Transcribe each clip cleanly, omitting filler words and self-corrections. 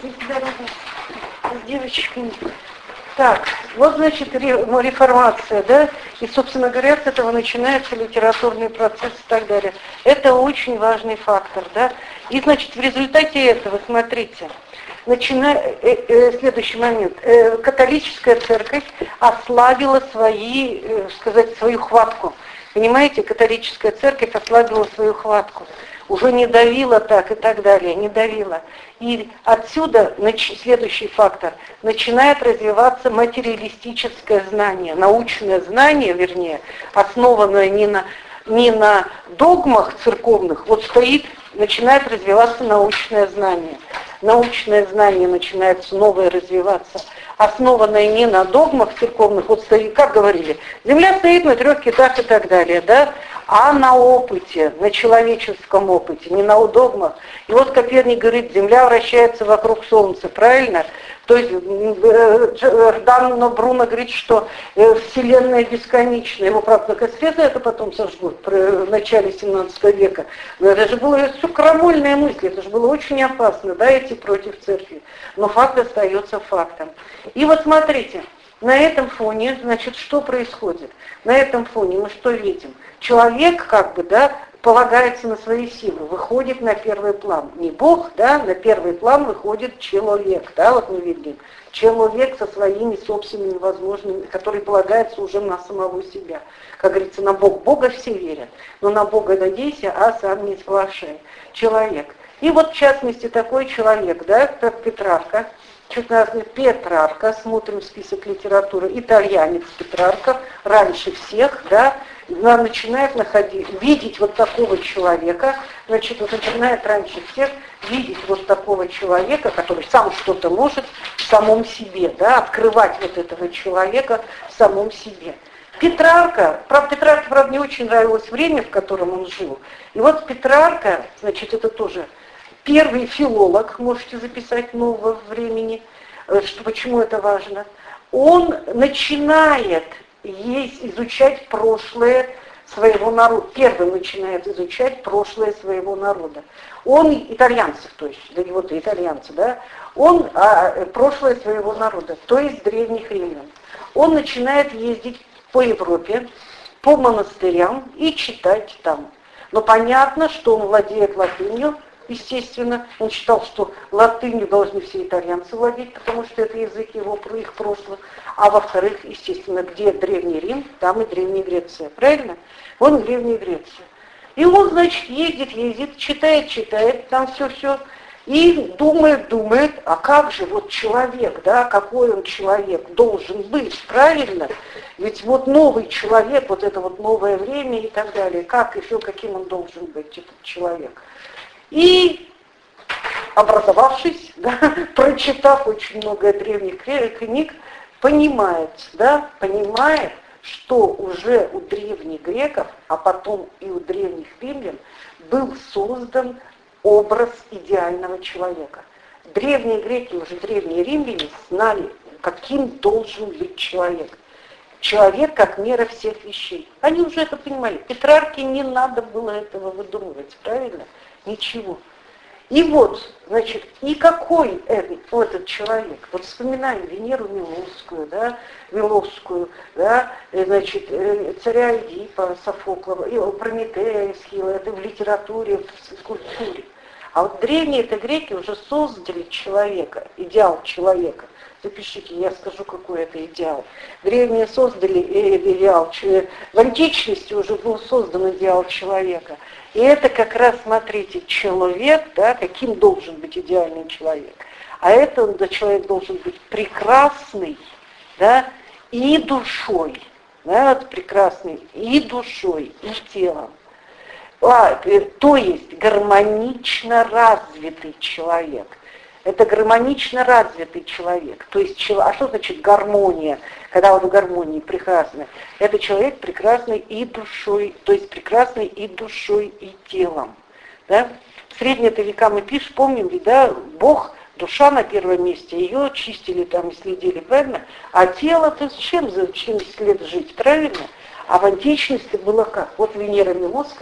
Здорово. С девочками. Так, вот значит реформация, да, и, собственно говоря, с этого начинается литературный процесс и так далее. Это очень важный фактор, да. И, значит, в результате этого, смотрите, следующий момент. Католическая церковь ослабила свою хватку. Понимаете, католическая церковь ослабила свою хватку. Уже не давила так и так далее, не давила. И отсюда следующий фактор. Начинает развиваться материалистическое знание, научное знание, вернее, основанное не на догмах церковных, начинает развиваться научное знание. Научное знание начинает новое развиваться, основанное не на догмах церковных, как говорили, земля стоит на 3 китах и так далее, да, а на опыте, на человеческом опыте, не на догмах. И вот Коперник говорит, земля вращается вокруг Солнца, правильно? То есть Джордано Бруно говорит, что Вселенная бесконечна. Его, правда, на костре за это потом сожгут в начале 17 века. Но это же было все крамольные мысли, это же было очень опасно, да, идти против церкви. Но факт остается фактом. И вот смотрите, на этом фоне, значит, что происходит? На этом фоне мы что видим? Человек, полагается на свои силы, выходит на первый план. Не Бог, да, на первый план выходит человек, да, вот мы видим. Человек со своими собственными возможностями, который полагается уже на самого себя. Как говорится, на Бога все верят, но на Бога надейся, а сам не сплошай. Человек. И вот в частности такой человек, да, как Петрарка, Петрарка, смотрим список литературы, итальянец Петрарка, раньше всех, да, начинает видеть вот такого человека, начинает раньше всех видеть вот такого человека, который сам что-то может в самом себе, да, открывать вот этого человека в самом себе. Петрарке, правда, не очень нравилось время, в котором он жил. И вот Петрарка, значит, это тоже первый филолог, можете записать, нового времени, почему это важно. Он начинает изучать прошлое своего народа. Первым начинает изучать прошлое своего народа. Он итальянцев, то есть для него-то итальянцы, да? Он прошлое своего народа, то есть древних римлян. Он начинает ездить по Европе, по монастырям и читать там. Но понятно, что он владеет латынью. Естественно, он считал, что латынью должны все итальянцы владеть, потому что это язык их прошлого. А во-вторых, естественно, где Древний Рим, там и Древняя Греция. Правильно? Он Древняя Греция. И он, значит, ездит, читает, там все. И думает, а как же вот человек, да, какой он человек должен быть, правильно? Ведь вот новый человек, вот это вот новое время и так далее, каким он должен быть, этот человек? И, образовавшись, да, прочитав очень много древних книг, понимает, что уже у древних греков, а потом и у древних римлян, был создан образ идеального человека. Древние греки, уже древние римляне знали, каким должен быть человек. Человек как мера всех вещей. Они уже это понимали. Петрарке не надо было этого выдумывать, правильно? Ничего. И вот, значит, и какой этот человек? Вот вспоминаем Венеру Милосскую, да, значит, царя Эдипа, Софоклова, и Прометея, Эсхила, это в литературе, в скульптуре. А вот древние-то греки уже создали человека, идеал человека. Запишите, я скажу, какой это идеал. Древние создали идеал человека. В античности уже был создан идеал человека. И это как раз, смотрите, человек, да, каким должен быть идеальный человек. А человек должен быть прекрасный, да, и душой. Да, вот прекрасный и душой, и телом. То есть гармонично развитый человек. Это гармонично развитый человек. То есть, а что значит гармония? Когда он в гармонии прекрасный. Это человек прекрасный и душой, то есть прекрасный и душой, и телом. Да? В средние века мы помним, ведь, да, Бог, душа на первом месте, ее чистили там и следили, правильно? А тело-то зачем 70 лет жить, правильно? А в античности было как? Вот Венера Милосская,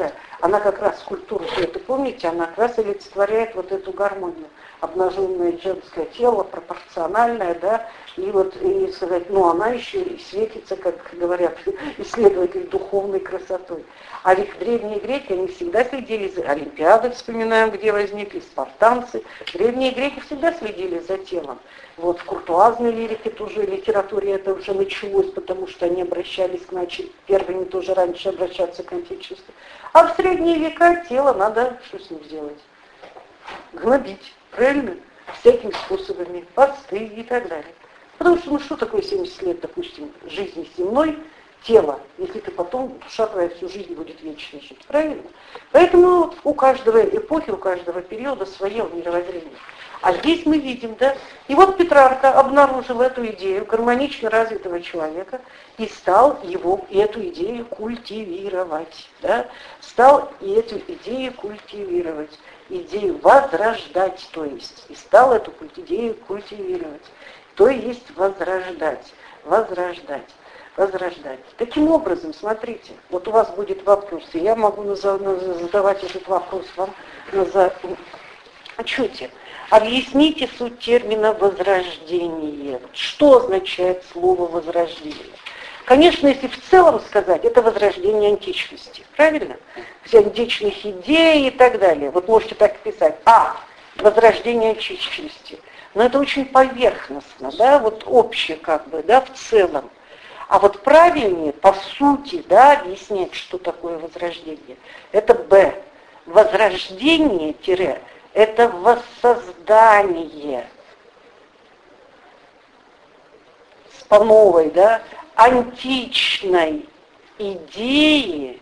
она как раз скульптура, это помните, она как раз олицетворяет вот эту гармонию. Обнаженное женское тело, пропорциональное, да, и вот, и сказать, ну, она еще и светится, как говорят исследователи, духовной красотой. А ведь древние греки, они всегда следили за Олимпиадой, вспоминаем, где возникли спартанцы. Древние греки всегда следили за телом. Вот в куртуазной лирике тоже, литературе это уже началось, потому что они обращались к первыми тоже раньше обращаться к античности. А в средние века тело надо, что с ним сделать? Гнобить, правильно? Всякими способами, посты и так далее. Потому что, ну что такое 70 лет, допустим, жизни земной, тело, если ты потом, душа твоя всю жизнь будет вечно жить, правильно? Поэтому у каждой эпохи, у каждого периода свое мировоззрение. А здесь мы видим, да, и вот Петрарка обнаружил эту идею гармонично развитого человека и стал эту идею культивировать, да, стал эту идею культивировать, идею возрождать, то есть, и стал эту идею культивировать, то есть возрождать. Таким образом, смотрите, вот у вас будет вопрос, и я могу задавать этот вопрос вам на отчете. Объясните суть термина «возрождение». Что означает слово «возрождение»? Конечно, если в целом сказать, это возрождение античности, правильно? Все античных идей и так далее. Вот можете так писать. Возрождение античности. Но это очень поверхностно, да, вот общее как бы, да, в целом. А вот правильнее, по сути, да, объяснять, что такое возрождение. Это «б». Возрождение, это воссоздание по новой, да, античной идеи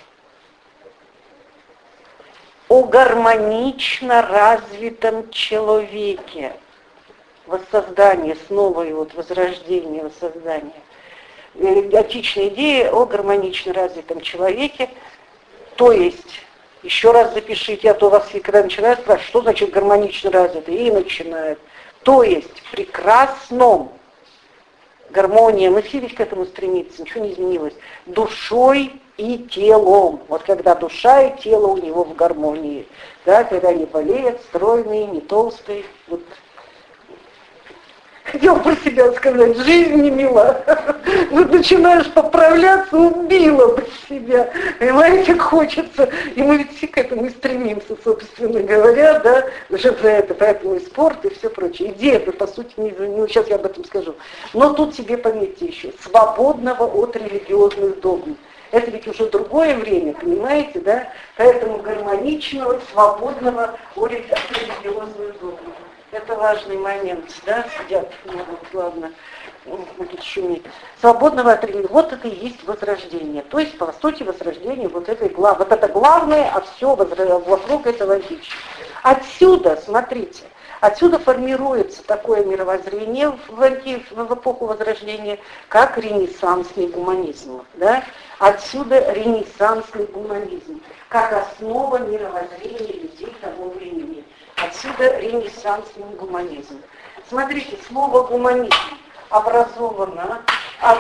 о гармонично развитом человеке. Воссоздание, снова и вот возрождение, воссоздание. Античная идея о гармонично развитом человеке, то есть, еще раз запишите, а то вас когда начинают спрашивать, что значит гармонично развитый, и начинают. То есть, прекрасном. Гармония, мы все ведь к этому стремимся, ничего не изменилось. Душой и телом. Вот когда душа и тело у него в гармонии. Да, когда не болеет, стройный, не толстый. Вот. Хотел про себя сказать, жизнь не мила. Вот начинаешь поправляться, убила бы себя. Понимаете, как хочется. И мы ведь все к этому и стремимся, собственно говоря, да. Уже за это, поэтому и спорт, и все прочее. Идея-то, по сути, сейчас я об этом скажу. Но тут себе пометьте еще, свободного от религиозных догм. Это ведь уже другое время, понимаете, да? Поэтому гармоничного, свободного от религиозных догм. Это важный момент, да, сидят, ну вот, ладно, будут шуметь. Свободного от религии, вот это и есть возрождение. То есть, по сути, возрождение вот это главное, а все вокруг этого античности. Отсюда, смотрите, отсюда формируется такое мировоззрение в эпоху Возрождения, как ренессансный гуманизм. Да? Отсюда ренессансный гуманизм, как основа мировоззрения людей того времени. Отсюда ренессансный гуманизм. Смотрите, слово «гуманизм» образовано от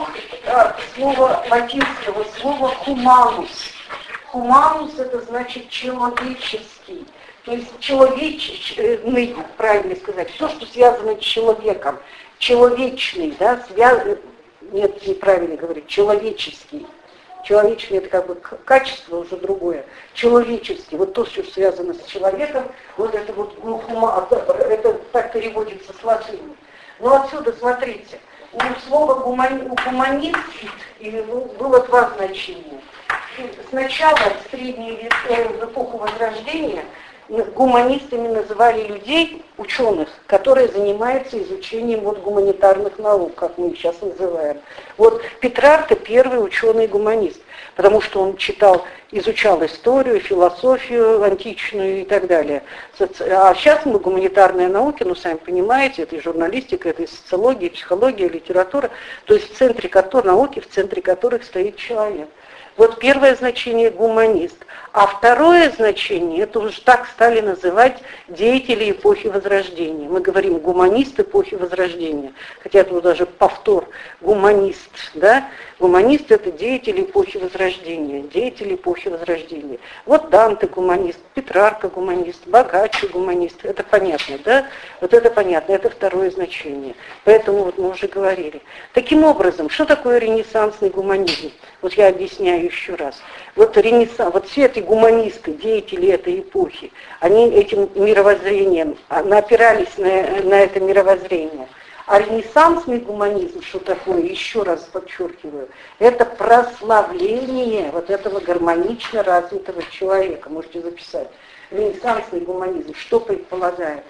слова латинского слова «хуманус». «Хуманус» это значит «человеческий». То есть человечный, правильно сказать, все, что связано с человеком. Человечный, да, нет, неправильно говорить, человеческий. Человечный это как бы качество уже другое. Человеческий, вот то, что связано с человеком, вот это вот это так переводится с латыни. Но отсюда, смотрите, у слова гуманизм было два значения. Сначала, в средние века, в эпоху Возрождения, гуманистами называли людей, ученых, которые занимаются изучением вот гуманитарных наук, как мы их сейчас называем. Вот Петрарка первый ученый-гуманист, потому что он изучал историю, философию античную и так далее. А сейчас мы гуманитарные науки, ну сами понимаете, это и журналистика, это и социология, и психология, и литература, то есть в центре науки, в центре которых стоит человек. Вот первое значение гуманист. А второе значение, это уже так стали называть деятели эпохи Возрождения. Мы говорим гуманист эпохи Возрождения. Хотя это даже повтор гуманист. Да? Гуманист это деятели эпохи Возрождения. Деятели эпохи Возрождения. Вот Данте гуманист, Петрарка гуманист, Богаччо гуманист. Это понятно, да? Вот это понятно, это второе значение. Поэтому вот мы уже говорили. Таким образом, что такое ренессансный гуманизм? Вот я объясняю еще раз. Вот все эти гуманисты, деятели этой эпохи, они этим мировоззрением, опирались на это мировоззрение. А ренессансный гуманизм, что такое, еще раз подчеркиваю, это прославление вот этого гармонично развитого человека. Можете записать. Ренессансный гуманизм что предполагает?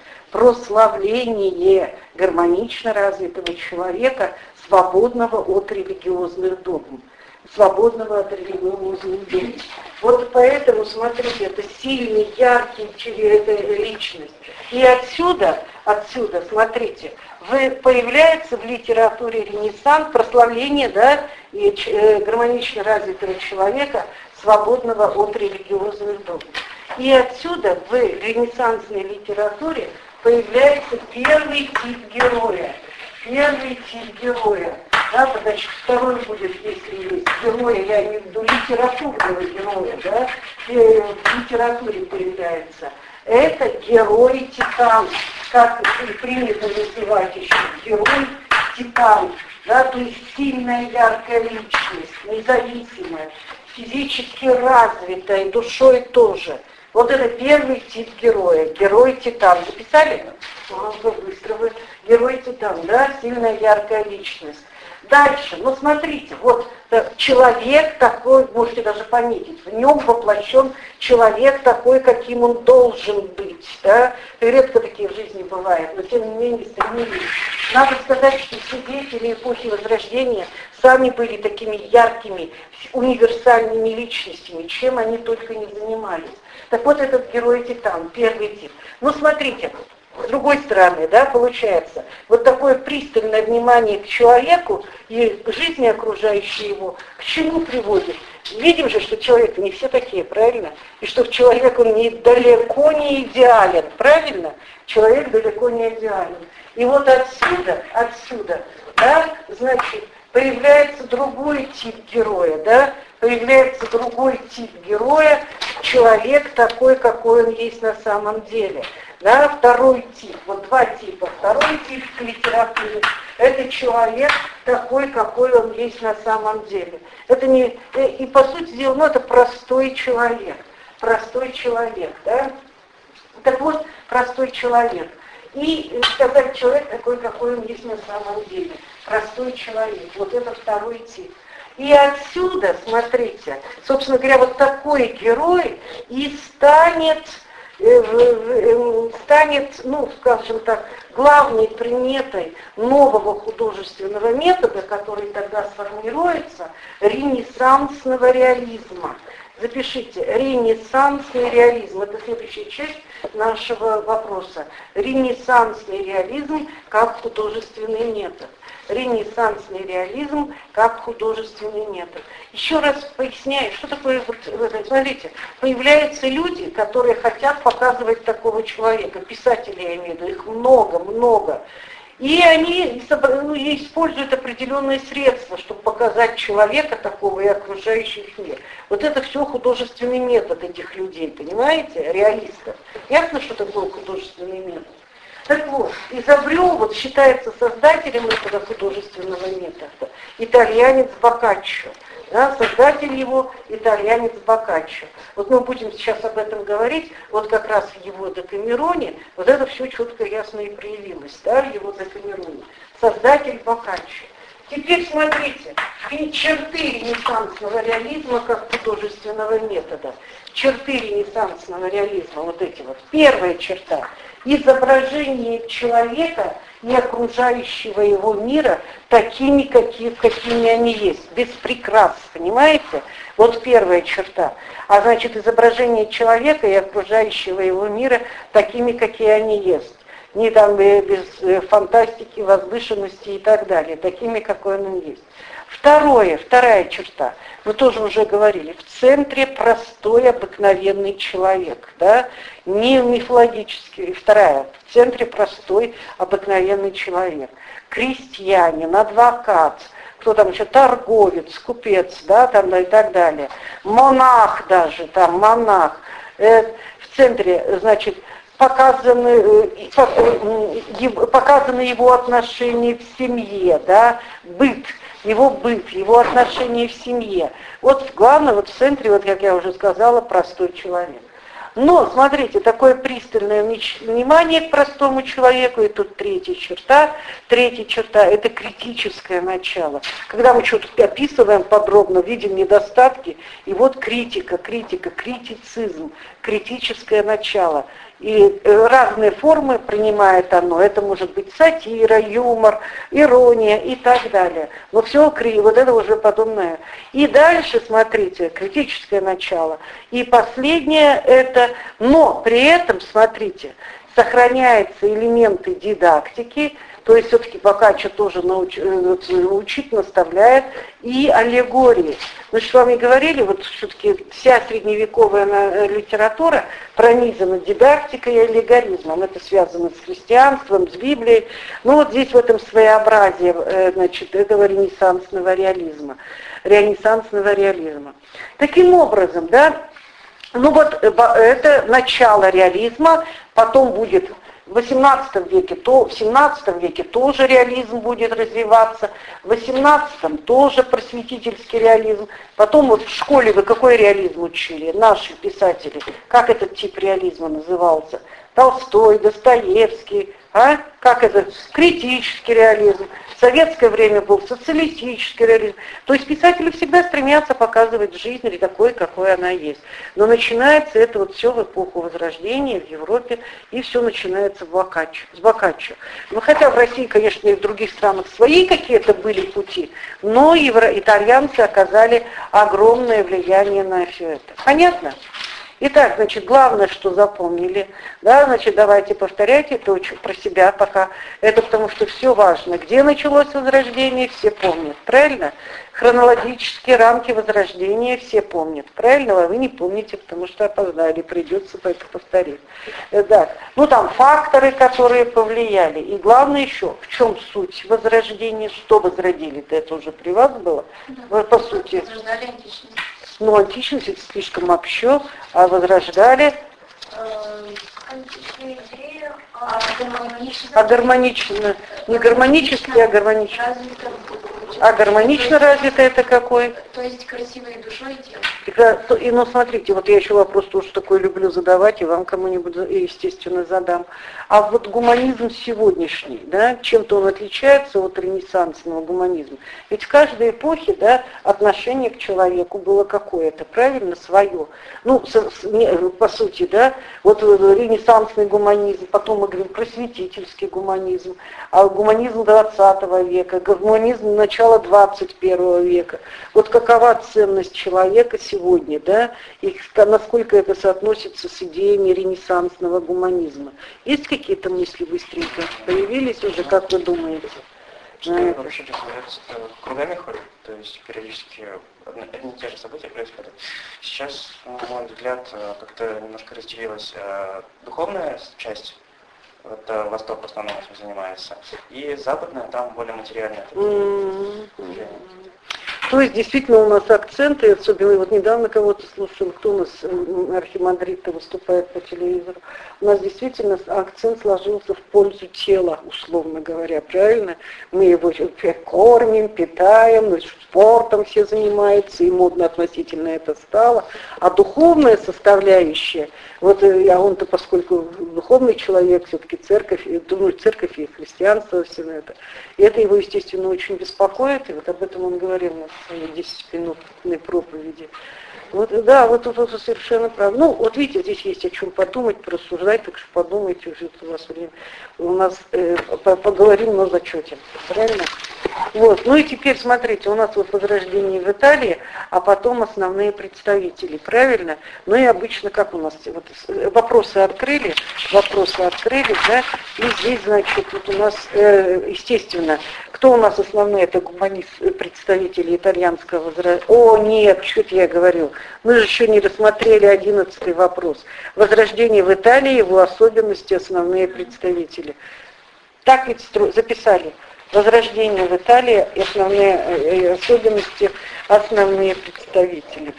Прославление гармонично развитого человека, свободного от религиозных догм. Свободного от религиозных догм. Вот поэтому, смотрите, это сильный, яркий личность. И отсюда, смотрите, появляется в литературе Ренессанс прославление, да, гармонично развитого человека, свободного от религиозных догм. И отсюда в ренессансной литературе появляется первый тип героя. Первый тип героя. Да, значит, второй будет, если есть героя, я имею в виду литературного героя, да, в литературе появляется. Это герой-титан, как принято называть еще, герой-титан, да, то есть сильная, яркая личность, независимая, физически развитая, душой тоже. Вот это первый тип героя, герой-титан. Записали? Быстро вы. Герой-титан, да, сильная, яркая личность. Дальше, ну смотрите, вот человек такой, можете даже пометить, в нем воплощен человек такой, каким он должен быть. Да? Редко такие в жизни бывают, но тем не менее стремились. Надо сказать, что свидетели эпохи Возрождения сами были такими яркими, универсальными личностями, чем они только не занимались. Так вот этот герой-титан, первый тип. Ну смотрите, с другой стороны, да, получается, вот такое пристальное внимание к человеку и к жизни окружающей его, к чему приводит? Видим же, что человек не все такие, правильно? И что человек, он далеко не идеален, правильно? Человек далеко не идеален. И вот отсюда, да, значит, появляется другой тип героя, да, появляется другой тип героя, человек такой, какой он есть на самом деле. Да, второй тип, вот два типа. Второй тип в литературе – это человек такой, какой он есть на самом деле. Это не, и по сути дела, ну, это простой человек, да. Так вот, простой человек. И сказать человек такой, какой он есть на самом деле. Простой человек. Вот это второй тип. И отсюда, смотрите, собственно говоря, вот такой герой и станет, ну, скажем так, главной приметой нового художественного метода, который тогда сформируется, ренессансного реализма. Запишите, ренессансный реализм, это следующая часть нашего вопроса. Ренессансный реализм как художественный метод. Ренессансный реализм как художественный метод. Еще раз поясняю, что такое, смотрите, появляются люди, которые хотят показывать такого человека, писатели, я имею в виду, их много. И они используют определенные средства, чтобы показать человека такого и окружающих мир. Вот это все художественный метод этих людей, понимаете, реалистов. Ясно, что такое художественный метод? Так вот, изобрел, вот считается создателем этого художественного метода итальянец Боккаччо. Да, создатель его итальянец Боккаччо. Вот мы будем сейчас об этом говорить, вот как раз в его Декамероне, вот это все четко, ясно и проявилось, да, в его Декамероне. Создатель Боккаччо. Теперь смотрите, черты ренессансного реализма как художественного метода. Черты ренессансного реализма, вот эти вот. Первая черта – изображение человека и окружающего его мира такими, какими они есть, без прикрас, понимаете? Вот первая черта. А значит, изображение человека и окружающего его мира такими, какие они есть. не там без фантастики, возвышенности и так далее, такими, какой он есть. Вторая черта, мы тоже уже говорили, в центре простой, обыкновенный человек, да, не мифологический. Вторая, в центре простой, обыкновенный человек. Крестьянин, адвокат, кто там еще, торговец, купец, да, там, и так далее. Монах даже, там, монах. В центре, значит, показаны его отношения в семье, да, быт, его отношения в семье. Вот главное, вот в центре, вот как я уже сказала, простой человек. Но, смотрите, такое пристальное внимание к простому человеку, и тут третья черта, это критическое начало. Когда мы что-то описываем подробно, видим недостатки, и вот критицизм, критическое начало. И разные формы принимает оно. Это может быть сатира, юмор, ирония и так далее. Но все, вот это уже подобное. И дальше, смотрите, критическое начало. И последнее это, но при этом, смотрите, сохраняются элементы дидактики, то есть все-таки Боккаччо тоже учит, наставляет, и аллегории. Мы же с вами говорили, вот все-таки вся средневековая литература пронизана дидактикой и аллегоризмом. Это связано с христианством, с Библией. Ну вот здесь в этом своеобразие, значит, этого ренессансного реализма. Таким образом, да, ну вот это начало реализма, потом будет в XVIII веке, в XVII веке тоже реализм будет развиваться, в XVIII тоже просветительский реализм. Потом вот в школе вы какой реализм учили? Наши писатели. Как этот тип реализма назывался? Толстой, Достоевский, как это? Критический реализм. В советское время был социалистический реализм. То есть писатели всегда стремятся показывать жизнь или такой, какой она есть. Но начинается это вот все в эпоху Возрождения в Европе, и все начинается с Боккаччо. Ну, хотя в России, конечно, и в других странах свои какие-то были пути, но итальянцы оказали огромное влияние на все это. Понятно? Итак, значит, главное, что запомнили, да, значит, давайте повторяйте это про себя пока. Это потому, что все важно. Где началось Возрождение, все помнят, правильно? Хронологические рамки Возрождения все помнят, правильно? А вы не помните, потому что опоздали, придется это повторить. Да. Ну, там факторы, которые повлияли. И главное еще, в чем суть Возрождения, что возродили-то, это уже при вас было, да, по сути. Возрождали античность. Ну, античность это слишком общо, а возрождали античные идеи, гармонично. Не гармонически, а гармонично. А гармонично развито это какой? То есть красивой душой и телом. И, ну, смотрите, вот я еще вопрос тоже такой люблю задавать, и вам кому-нибудь, естественно, задам. А вот гуманизм сегодняшний, да, чем-то он отличается от ренессансного гуманизма? Ведь в каждой эпохе, да, отношение к человеку было какое-то, правильно, свое. Ну, по сути, да, вот ренессансный гуманизм, потом мы говорим просветительский гуманизм, а гуманизм 20 века, гуманизм начала 21 века. Вот какова ценность человека сегодня, да, и насколько это соотносится с идеями ренессансного гуманизма. Есть какие-то мысли быстренько? Появились уже, как вы думаете? Что вообще кругами ходят, то есть периодически одни и те же события происходят. Сейчас, на мой взгляд, как-то немножко разделилась духовная часть, это Восток в основном этим занимается, и западная, там более материальная. То есть действительно у нас акценты, особенно вот недавно кого-то слушал, кто у нас архимандрит выступает по телевизору, у нас действительно акцент сложился в пользу тела, условно говоря, правильно? Мы его кормим, питаем, спортом все занимаются, и модно относительно это стало. А духовная составляющая, вот он-то, поскольку духовный человек, все-таки церковь, думаю, церковь и христианство, все это, и это его, естественно, очень беспокоит, и вот об этом он говорил на своей 10-минутной проповеди. Вот, да, вот тут совершенно правда. Ну, вот видите, здесь есть о чем подумать, порассуждать, так что подумайте, уже у вас время. У нас поговорим на зачете, правильно? Вот. Ну и теперь смотрите, у нас вот возрождение в Италии, а потом основные представители, правильно? Ну и обычно как у нас, вот, вопросы открыли, да, и здесь, значит, вот у нас, естественно, кто у нас основные, это представители итальянского возрождения. О, нет, что-то я говорю, мы же еще не рассмотрели 11-й вопрос. Возрождение в Италии, его особенности, основные представители. Так ведь записали. Возрождение в Италии, основные особенности, основные представители.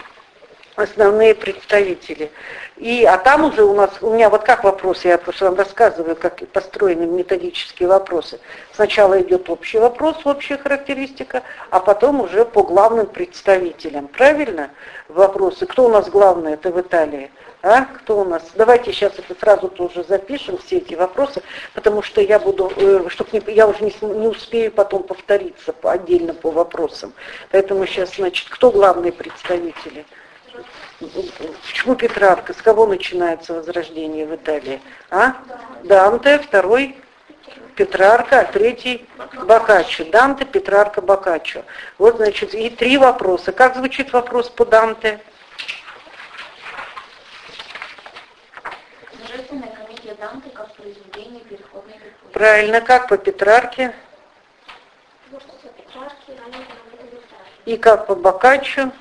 А там уже у меня вот как вопросы, я просто вам рассказываю, как построены методические вопросы. Сначала идет общий вопрос, общая характеристика, а потом уже по главным представителям. Правильно? Вопросы. Кто у нас главный? Это в Италии. А? Кто у нас? Давайте сейчас это сразу тоже запишем, все эти вопросы, потому что я буду, я уже не успею потом повториться отдельно по вопросам. Поэтому сейчас, значит, кто главные представители? Почему Петрарка? С кого начинается возрождение в Италии? А? Данте, второй Петрарка, а третий Боккаччо. Данте, Петрарка, Боккаччо. Вот, значит, и 3 вопроса. Как звучит вопрос по Данте? Божественная комедия Данте как произведение переходной эпохи. Правильно, как по Петрарке? И как по Боккаччо?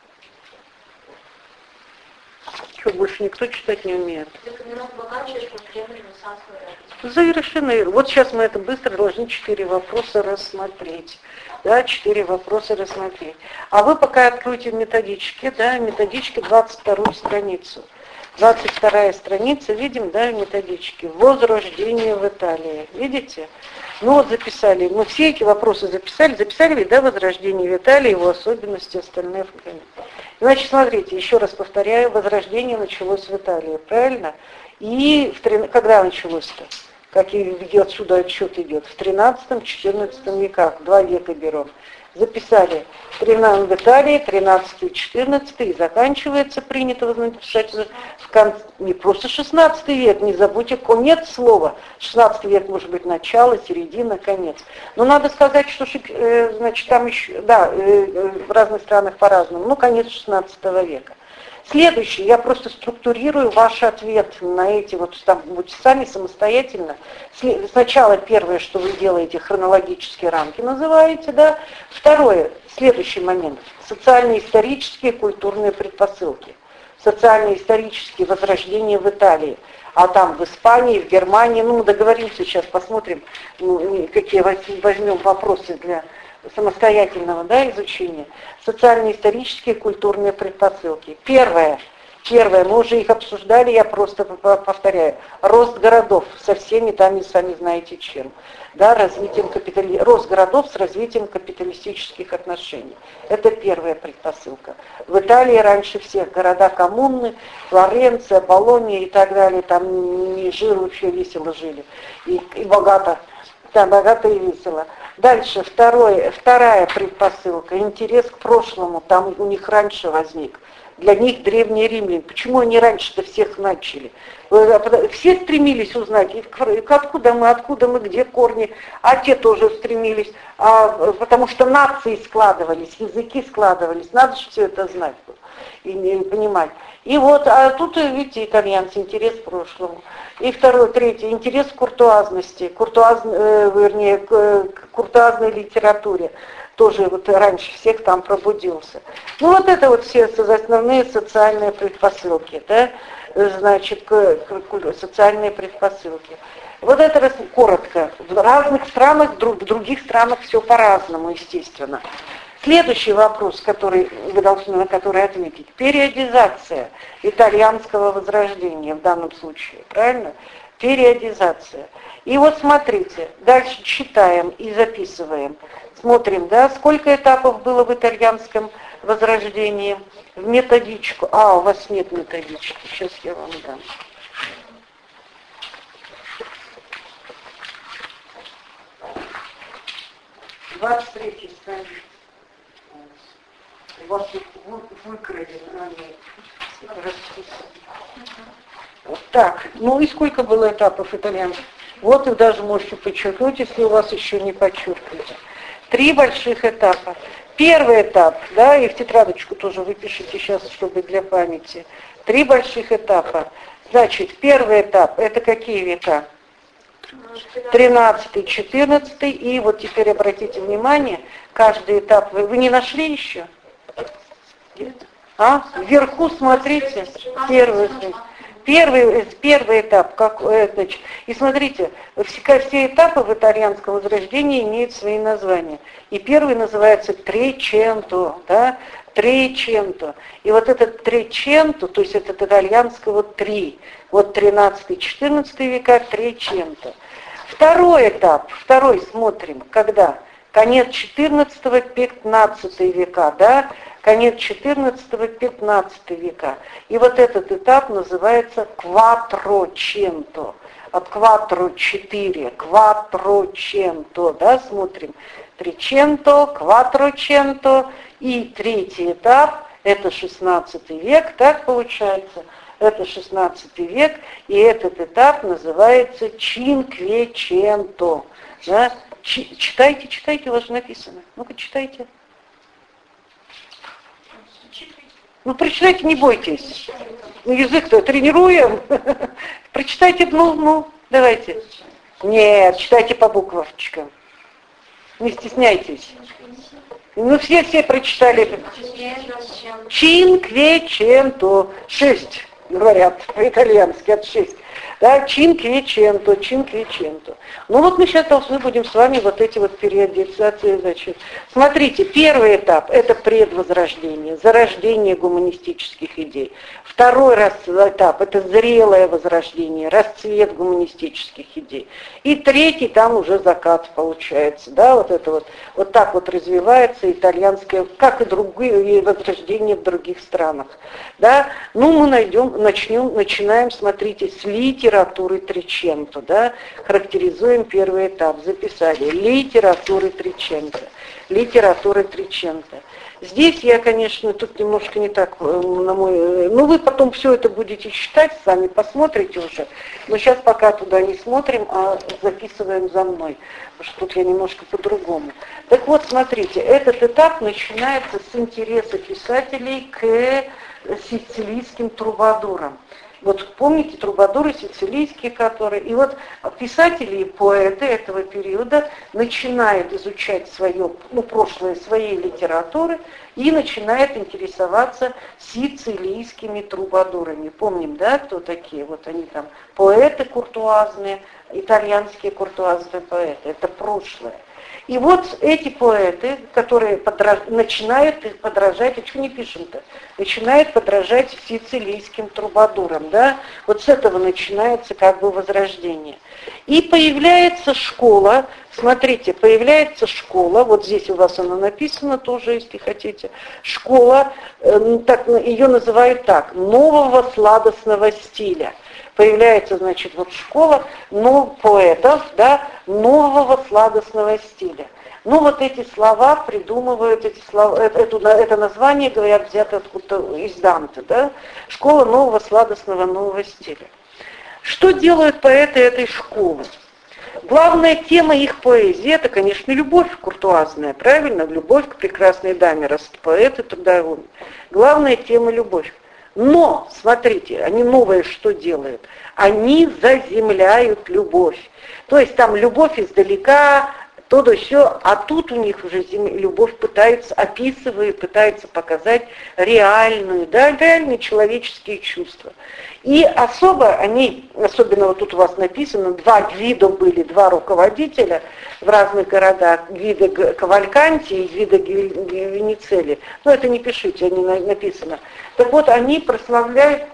Что, больше никто читать не умеет? Совершенно. Вот сейчас мы это быстро должны 4 вопроса рассмотреть. Да, 4 вопроса рассмотреть. А вы пока откройте в методичке, да, методичке 22 страницу. 22 страница, видим, да, в методичке. Возрождение в Италии. Видите? Ну вот записали. Мы все эти вопросы записали ведь, да, возрождение в Италии, его особенности, остальные в Крыме. Значит, смотрите, еще раз повторяю, возрождение началось в Италии, правильно? И когда началось-то? Как и отсюда отсчет идет? В 13-14 веках, 2 века берем. Записали в Италии, 13-14, и заканчивается, принято написать, не просто 16 век, не забудьте, конец слова. 16 век может быть начало, середина, конец. Но надо сказать, что значит, там еще, да, в разных странах по-разному, ну, конец 16 века. Следующий, я просто структурирую ваш ответ на эти, вот там будете сами самостоятельно. Сначала первое, что вы делаете, хронологические рамки называете, да. Второе, следующий момент, социально-исторические культурные предпосылки. Социально-исторические возрождения в Италии, а там в Испании, в Германии, ну мы договоримся сейчас, посмотрим, какие возьмем вопросы для самостоятельного, да, изучения. Социально-исторические культурные предпосылки. Первое, мы уже их обсуждали, я просто повторяю. Рост городов со всеми там, и сами знаете чем. Да, рост городов с развитием капиталистических отношений. Это первая предпосылка. В Италии раньше всех города коммуны, Флоренция, Болонья и так далее, там не жили, вообще весело жили. И богато. Да, богато и весело. Дальше, вторая предпосылка, интерес к прошлому, там у них раньше возник. Для них древние римляне. Почему они раньше-то всех начали? Все стремились узнать, откуда мы, где корни, а те тоже стремились, потому что нации складывались, языки складывались, надо же все это знать и понимать. И вот, а тут, видите, итальянцы, интерес к прошлому. И третий, интерес к куртуазности, куртуазной литературе. Тоже вот раньше всех там пробудился. Ну вот это вот все основные социальные предпосылки, да, значит, социальные предпосылки. Вот это коротко. В разных странах, в других странах все по-разному, естественно. Следующий вопрос, вы должны на который ответить. Периодизация итальянского возрождения в данном случае, правильно? Периодизация. И вот смотрите, дальше читаем и записываем. Смотрим, да, сколько этапов было в итальянском возрождении. В методичку. У вас нет методички. Сейчас я вам дам. — 23 страница. У вас тут выкрадено. Вот так. Ну и сколько было этапов итальянских? Вот вы даже можете подчеркнуть, если у вас еще не подчеркнуто. 3 больших этапа. Первый этап, да, и в тетрадочку тоже выпишите сейчас, чтобы для памяти. 3 больших этапа. Значит, первый этап, это какие века? 13, 14, и вот теперь обратите внимание, каждый этап, вы не нашли еще? А? Вверху смотрите, первый этап, значит, и смотрите, все этапы в итальянском возрождении имеют свои названия. И первый называется Треченто, да, Треченто. И вот этот Треченто, то есть это от итальянского три, вот 13-14 века Треченто. Второй этап, второй смотрим, когда? Конец 14-15 века, да, конец 14-15 века. И вот этот этап называется Кватроченто. От кватро 4, кватроченто, да, смотрим. Триченто, кватроченто. И третий этап, это 16 век, так получается. Это 16 век, и этот этап называется Чинквеченто. Да? Читайте, у вас же написано. Ну-ка, читайте. Ну, прочитайте, не бойтесь. Ну, язык-то тренируем. Прочитайте, давайте. Нет, читайте по буквочкам. Не стесняйтесь. Ну, все прочитали. Чинквеченто. 6, говорят по-итальянски, от 6. Да, Чинквеченто. Ну вот мы сейчас должны будем с вами вот эти вот периодизации, значит. Смотрите, первый этап – это предвозрождение, зарождение гуманистических идей. Второй этап – это зрелое возрождение, расцвет гуманистических идей. И третий, там уже закат получается, да, вот это вот так вот развивается итальянское, как и другие возрождения в других странах, да. Ну, мы начинаем, смотрите, с литературы Триченто, да, характеризуем первый этап, записали, литературы Триченто. Здесь я, конечно, тут немножко не так, ну вы потом все это будете читать, сами посмотрите уже, но сейчас пока туда не смотрим, а записываем за мной, потому что тут я немножко по-другому. Так вот, смотрите, этот этап начинается с интереса писателей к сицилийским трубадурам. Вот помните трубадуры сицилийские, которые... И вот писатели и поэты этого периода начинают изучать свое, прошлое своей литературы и начинают интересоваться сицилийскими трубадурами. Помним, да, кто такие? Вот они там поэты куртуазные, итальянские куртуазные поэты. Это прошлое. И вот эти поэты, которые начинают подражать, а что не пишем-то? Начинают подражать сицилийским трубадурам, да? Вот с этого начинается как бы возрождение. И появляется школа, смотрите, вот здесь у вас она написана тоже, если хотите, школа, ее называют так, нового сладостного стиля. Появляется, значит, вот школа поэтов, да, нового сладостного стиля. Ну вот эти слова придумывают, это название, говорят, взято откуда-то из Данте, да, школа нового нового стиля. Что делают поэты этой школы? Главная тема их поэзии, это, конечно, любовь куртуазная, правильно? Любовь к прекрасной даме, раз поэты тогда. Главная тема любовь. Но, смотрите, они новое что делают? Они заземляют любовь. То есть там любовь издалека, то да сё, а тут у них уже любовь пытаются показать реальную, да, реальные человеческие чувства. И особенно вот тут у вас написано, 2 Гвидо были, 2 руководителя в разных городах, Гвидо Кавальканти и Гвидо Венецели. Ну это не пишите, написано. Так вот, они прославляют,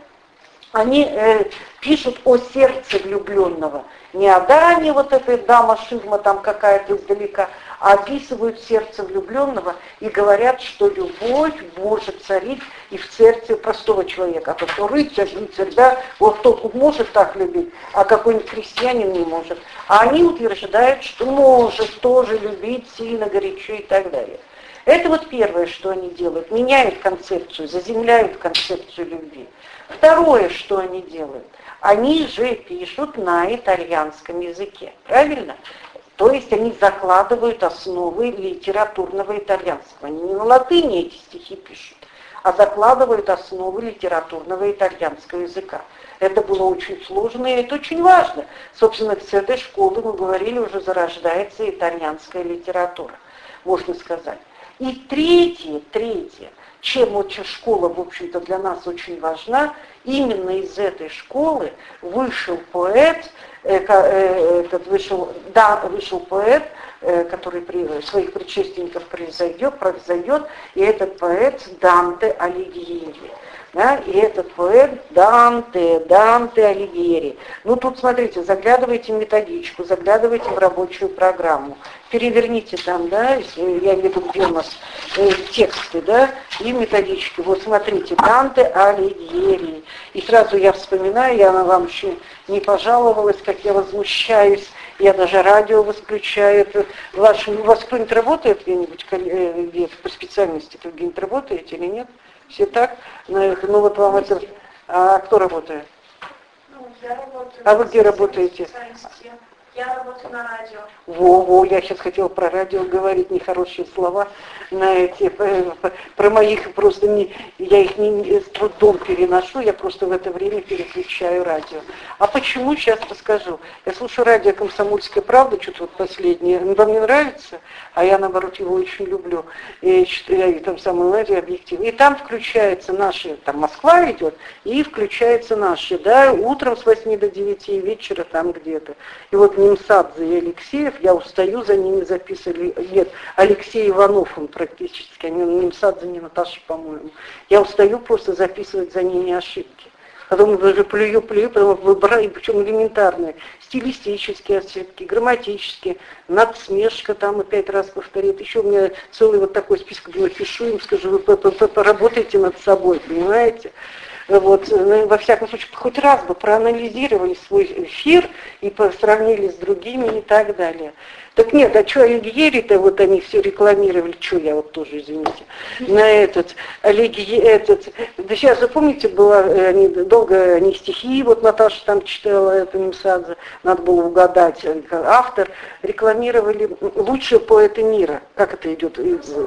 пишут о сердце влюбленного. Не о даме, вот этой дама Ширма там какая-то издалека, а описывают сердце влюбленного и говорят, что любовь может царить и в сердце простого человека. А то, что рыцарь, да, вот тот может так любить, а какой-нибудь крестьянин не может. А они утверждают, что может тоже любить сильно, горячо и так далее. Это вот первое, что они делают. Меняют концепцию, заземляют концепцию любви. Второе, что они делают. Они же пишут на итальянском языке. Правильно? То есть они закладывают основы литературного итальянского. Они не на латыни эти стихи пишут, а закладывают основы литературного итальянского языка. Это было очень сложно, и это очень важно. Собственно, с этой школы, мы говорили, уже зарождается итальянская литература, можно сказать. И третье, чем очень школа, в общем-то, для нас очень важна, именно из этой школы вышел поэт, вышел поэт, который своих предшественников превзойдет, и этот поэт Данте Алигьери. Да, и этот поэт Данте Алигьери. Ну тут смотрите, заглядывайте в методичку, заглядывайте в рабочую программу, переверните там, да, я веду где у нас тексты, да, и методички. Вот смотрите, Данте Алигьери. И сразу я вспоминаю, я вам еще не пожаловалась, как я возмущаюсь. Я даже радио выключаю. У вас кто-нибудь работает где-нибудь по специальности? Вы где-нибудь работаете или нет? Все так? Ну вот вам это... А кто работает? Ну, я работаю. А вы где работаете? Я работаю на радио. Во, я сейчас хотела про радио говорить, нехорошие слова на эти, про моих просто я их не с трудом переношу, я просто в это время переключаю радио. А почему, сейчас расскажу. Я слушаю радио «Комсомольская правда», что-то вот последнее, вам не нравится, а я, наоборот, его очень люблю. И я там самое радио объектив. И там включаются наши, там Москва идет, и включаются наши, да, утром с 8 до 9 вечера там где-то. И вот Немсадзе и Алексеев, я устаю, за ними записывали, нет, Алексей Иванов, он практически, а не Немсадзе, не Наташа, по-моему. Я устаю просто записывать за ними ошибки. Потом даже плюю, потом выбираю, причем элементарные, стилистические ошибки, грамматические, надсмешка там и 5 раз повторит. Еще у меня целый вот такой список, я пишу им, скажу, вы поработайте над собой, понимаете? Вот, во всяком случае, хоть раз бы проанализировали свой эфир и сравнили с другими и так далее. Так нет, а что Алигьери-то, вот они все рекламировали, что я вот тоже, извините, на этот, да сейчас, запомните, долго они стихи, вот Наташа там читала, это Немсадзе, надо было угадать, автор, рекламировали лучшие поэты мира, как это идет?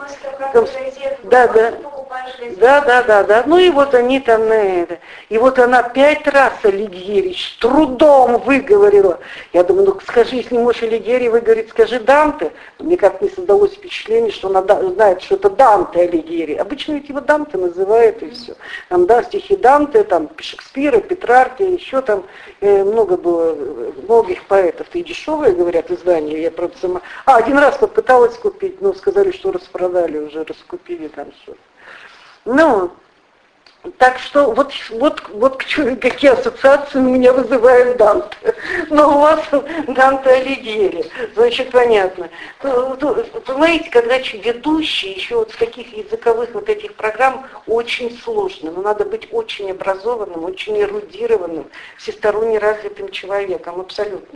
Да, ну и вот они там на это. И вот она 5 раз Алигьери с трудом выговорила. Я думаю, ну скажи, если не можешь Алигьери выговорить, скажи Данте. Мне как-то не создалось впечатление, что она знает, что это Данте Алигьери. Обычно ведь его Данте называют и все. Там, да, стихи Данте, там Шекспира, Петрарки, еще там много было, многих поэтов. И дешевые, говорят, издания. Я правда сама... один раз попыталась купить, но сказали, что распродали уже, раскупили там все. Ну, так что вот какие ассоциации у меня вызывает Данте. Но у вас Данте Алигьери, значит, понятно. Понимаете, когда ведущий еще вот в таких языковых вот этих программ очень сложно. Но надо быть очень образованным, очень эрудированным, всесторонне развитым человеком, абсолютно.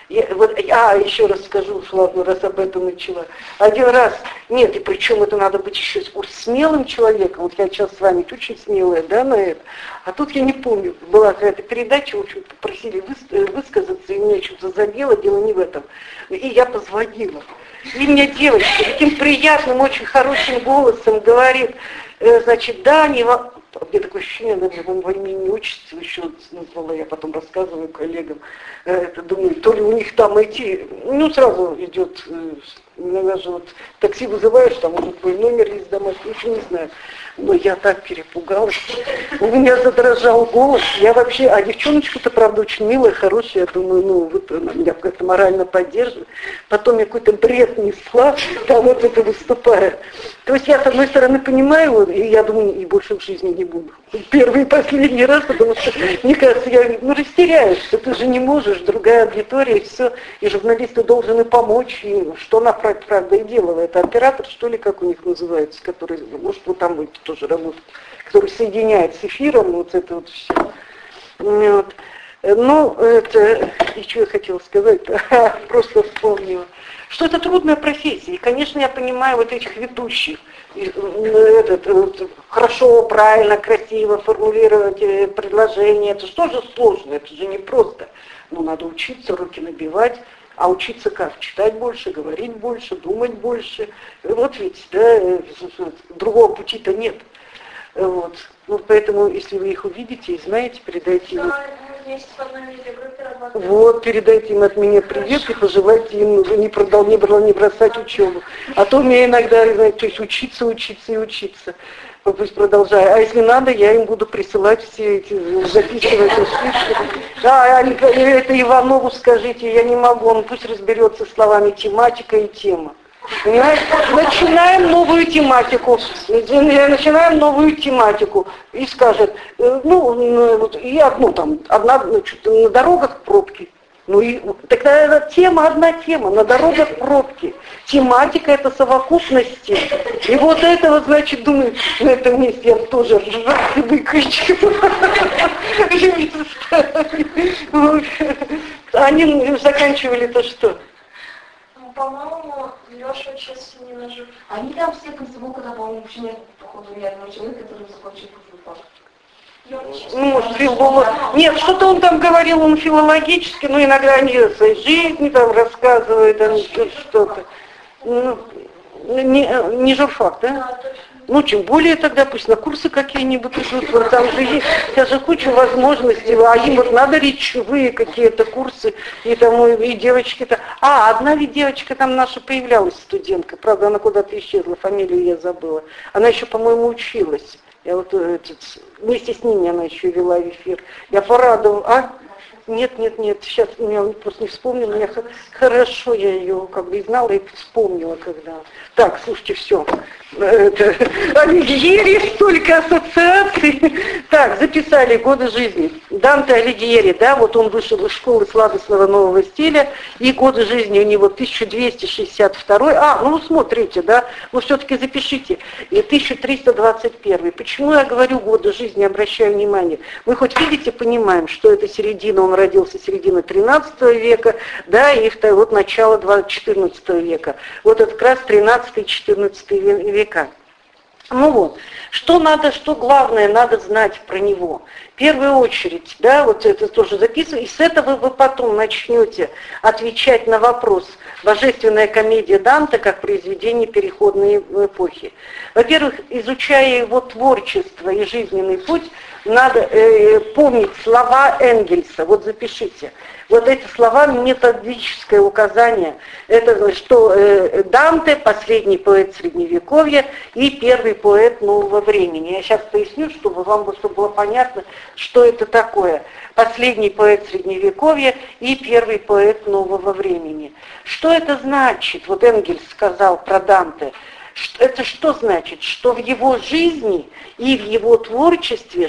Еще раз скажу, ладно, раз об этом начала. Один раз, нет, и причем это надо быть еще смелым человеком. Вот я сейчас с вами очень смелая, да, на это. А тут я не помню, была какая-то передача, в общем, попросили высказаться, и меня что-то задело, дело не в этом. И я позвонила. И мне девочка таким приятным, очень хорошим голосом говорит, значит, да, не во... Мне такое ощущение, наверное, во имени отчества еще назвала, я потом рассказываю коллегам. Думаю, то ли у них там сразу идет, даже вот такси вызываешь, там уже твой номер есть домашний, еще не знаю. Но я так перепугалась. У меня задрожал голос. Я вообще, девчоночка-то, правда, очень милая, хорошая. Я думаю, вот она меня как-то морально поддерживает. Потом я какой-то бред несла, там вот это выступая. То есть я, с одной стороны, понимаю, и я думаю, и больше в жизни не буду. Первый и последний раз, потому что, мне кажется, я растеряешься. Ты же не можешь, другая аудитория, и все. И журналисты должны помочь. И что она, правда, и делала. Это оператор, что ли, как у них называется, который, может, вот там будет тоже работать, который соединяет с эфиром, вот это вот все. Вот. Ну, это, и что я хотела сказать, просто вспомнила, что это трудная профессия. И, конечно, я понимаю вот этих ведущих, хорошо, правильно, красиво формулировать предложения, это что же сложно, это же не просто. Ну, надо учиться, руки набивать, А учиться как? Читать больше, говорить больше, думать больше. Вот ведь, да, другого пути-то нет. Вот. Ну, поэтому, если вы их увидите и знаете, передайте им. Вот, передайте им от меня привет и пожелайте им не бросать учебу. А то мне иногда, то есть учиться и учиться. Пусть продолжаю. А если надо, я им буду присылать все эти, записывать ошибки. Да, это Иванову скажите, я не могу, он пусть разберется словами тематика и тема. Понимаете? Начинаем новую тематику и скажет, и на дорогах пробки. Ну и тогда эта тема, одна тема, на дорогах пробки. Тематика это совокупности. И вот этого, значит, думаю, на этом месте я тоже выкричу. Они заканчивали-то что? По-моему, Леша учился не на жив. Они там все концевал, когда, по-моему, вообще нет, походу, ни одного человека, который закончил филфак. Нет, что-то он там говорил, он филологически, но иногда они о своей жизни там рассказывают, что-то. Не журфак, да? Да, точно. Ну, тем более тогда пусть на курсы какие-нибудь идут, вот там же есть, сейчас же куча возможностей, а им вот надо речевые какие-то курсы, и там и девочки-то. Одна ведь девочка там наша появлялась, студентка, правда, она куда-то исчезла, фамилию я забыла. Она еще, по-моему, училась. Я вот вместе с ними она еще вела эфир. Я порадовала. Нет, сейчас я просто не вспомнила, хорошо я ее как бы знала и вспомнила когда. Так, слушайте, все. Алигьери, столько ассоциаций. Так, записали годы жизни. Данте Алигьери, да, вот он вышел из школы сладостного нового стиля, и годы жизни у него 1262. Смотрите, да, все-таки запишите. И 1321. Почему я говорю годы жизни, обращаю внимание? Вы хоть видите, понимаем, что это середина, он родился середина 13 века, да, и вот начало 14 века. Вот это как раз 13-14 века. Что главное надо знать про него? В первую очередь, да, вот это тоже записываю, и с этого вы потом начнете отвечать на вопрос «Божественная комедия Данте как произведение переходной эпохи». Во-первых, изучая его творчество и жизненный путь, надо помнить слова Энгельса, вот запишите. Вот эти слова методическое указание. Это что Данте, последний поэт Средневековья и первый поэт нового времени. Я сейчас поясню, чтобы было понятно, что это такое. Последний поэт Средневековья и первый поэт нового времени. Что это значит? Вот Энгельс сказал про Данте. Это что значит? Что в его жизни и в его творчестве,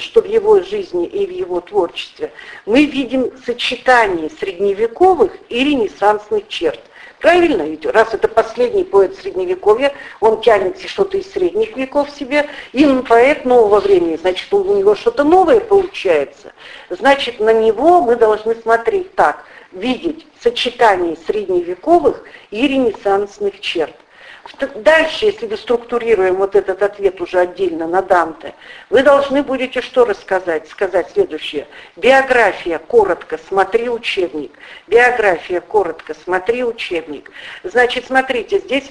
мы видим сочетание средневековых и ренессансных черт. Правильно? Ведь раз это последний поэт Средневековья, он тянет что-то из средних веков в себе, и он поэт нового времени, значит, у него что-то новое получается. Значит, на него мы должны смотреть так, видеть сочетание средневековых и ренессансных черт. Дальше, если мы структурируем вот этот ответ уже отдельно на Данте, вы должны будете что рассказать? Сказать следующее. Биография, коротко, смотри учебник. Биография, коротко, смотри учебник. Значит, смотрите, здесь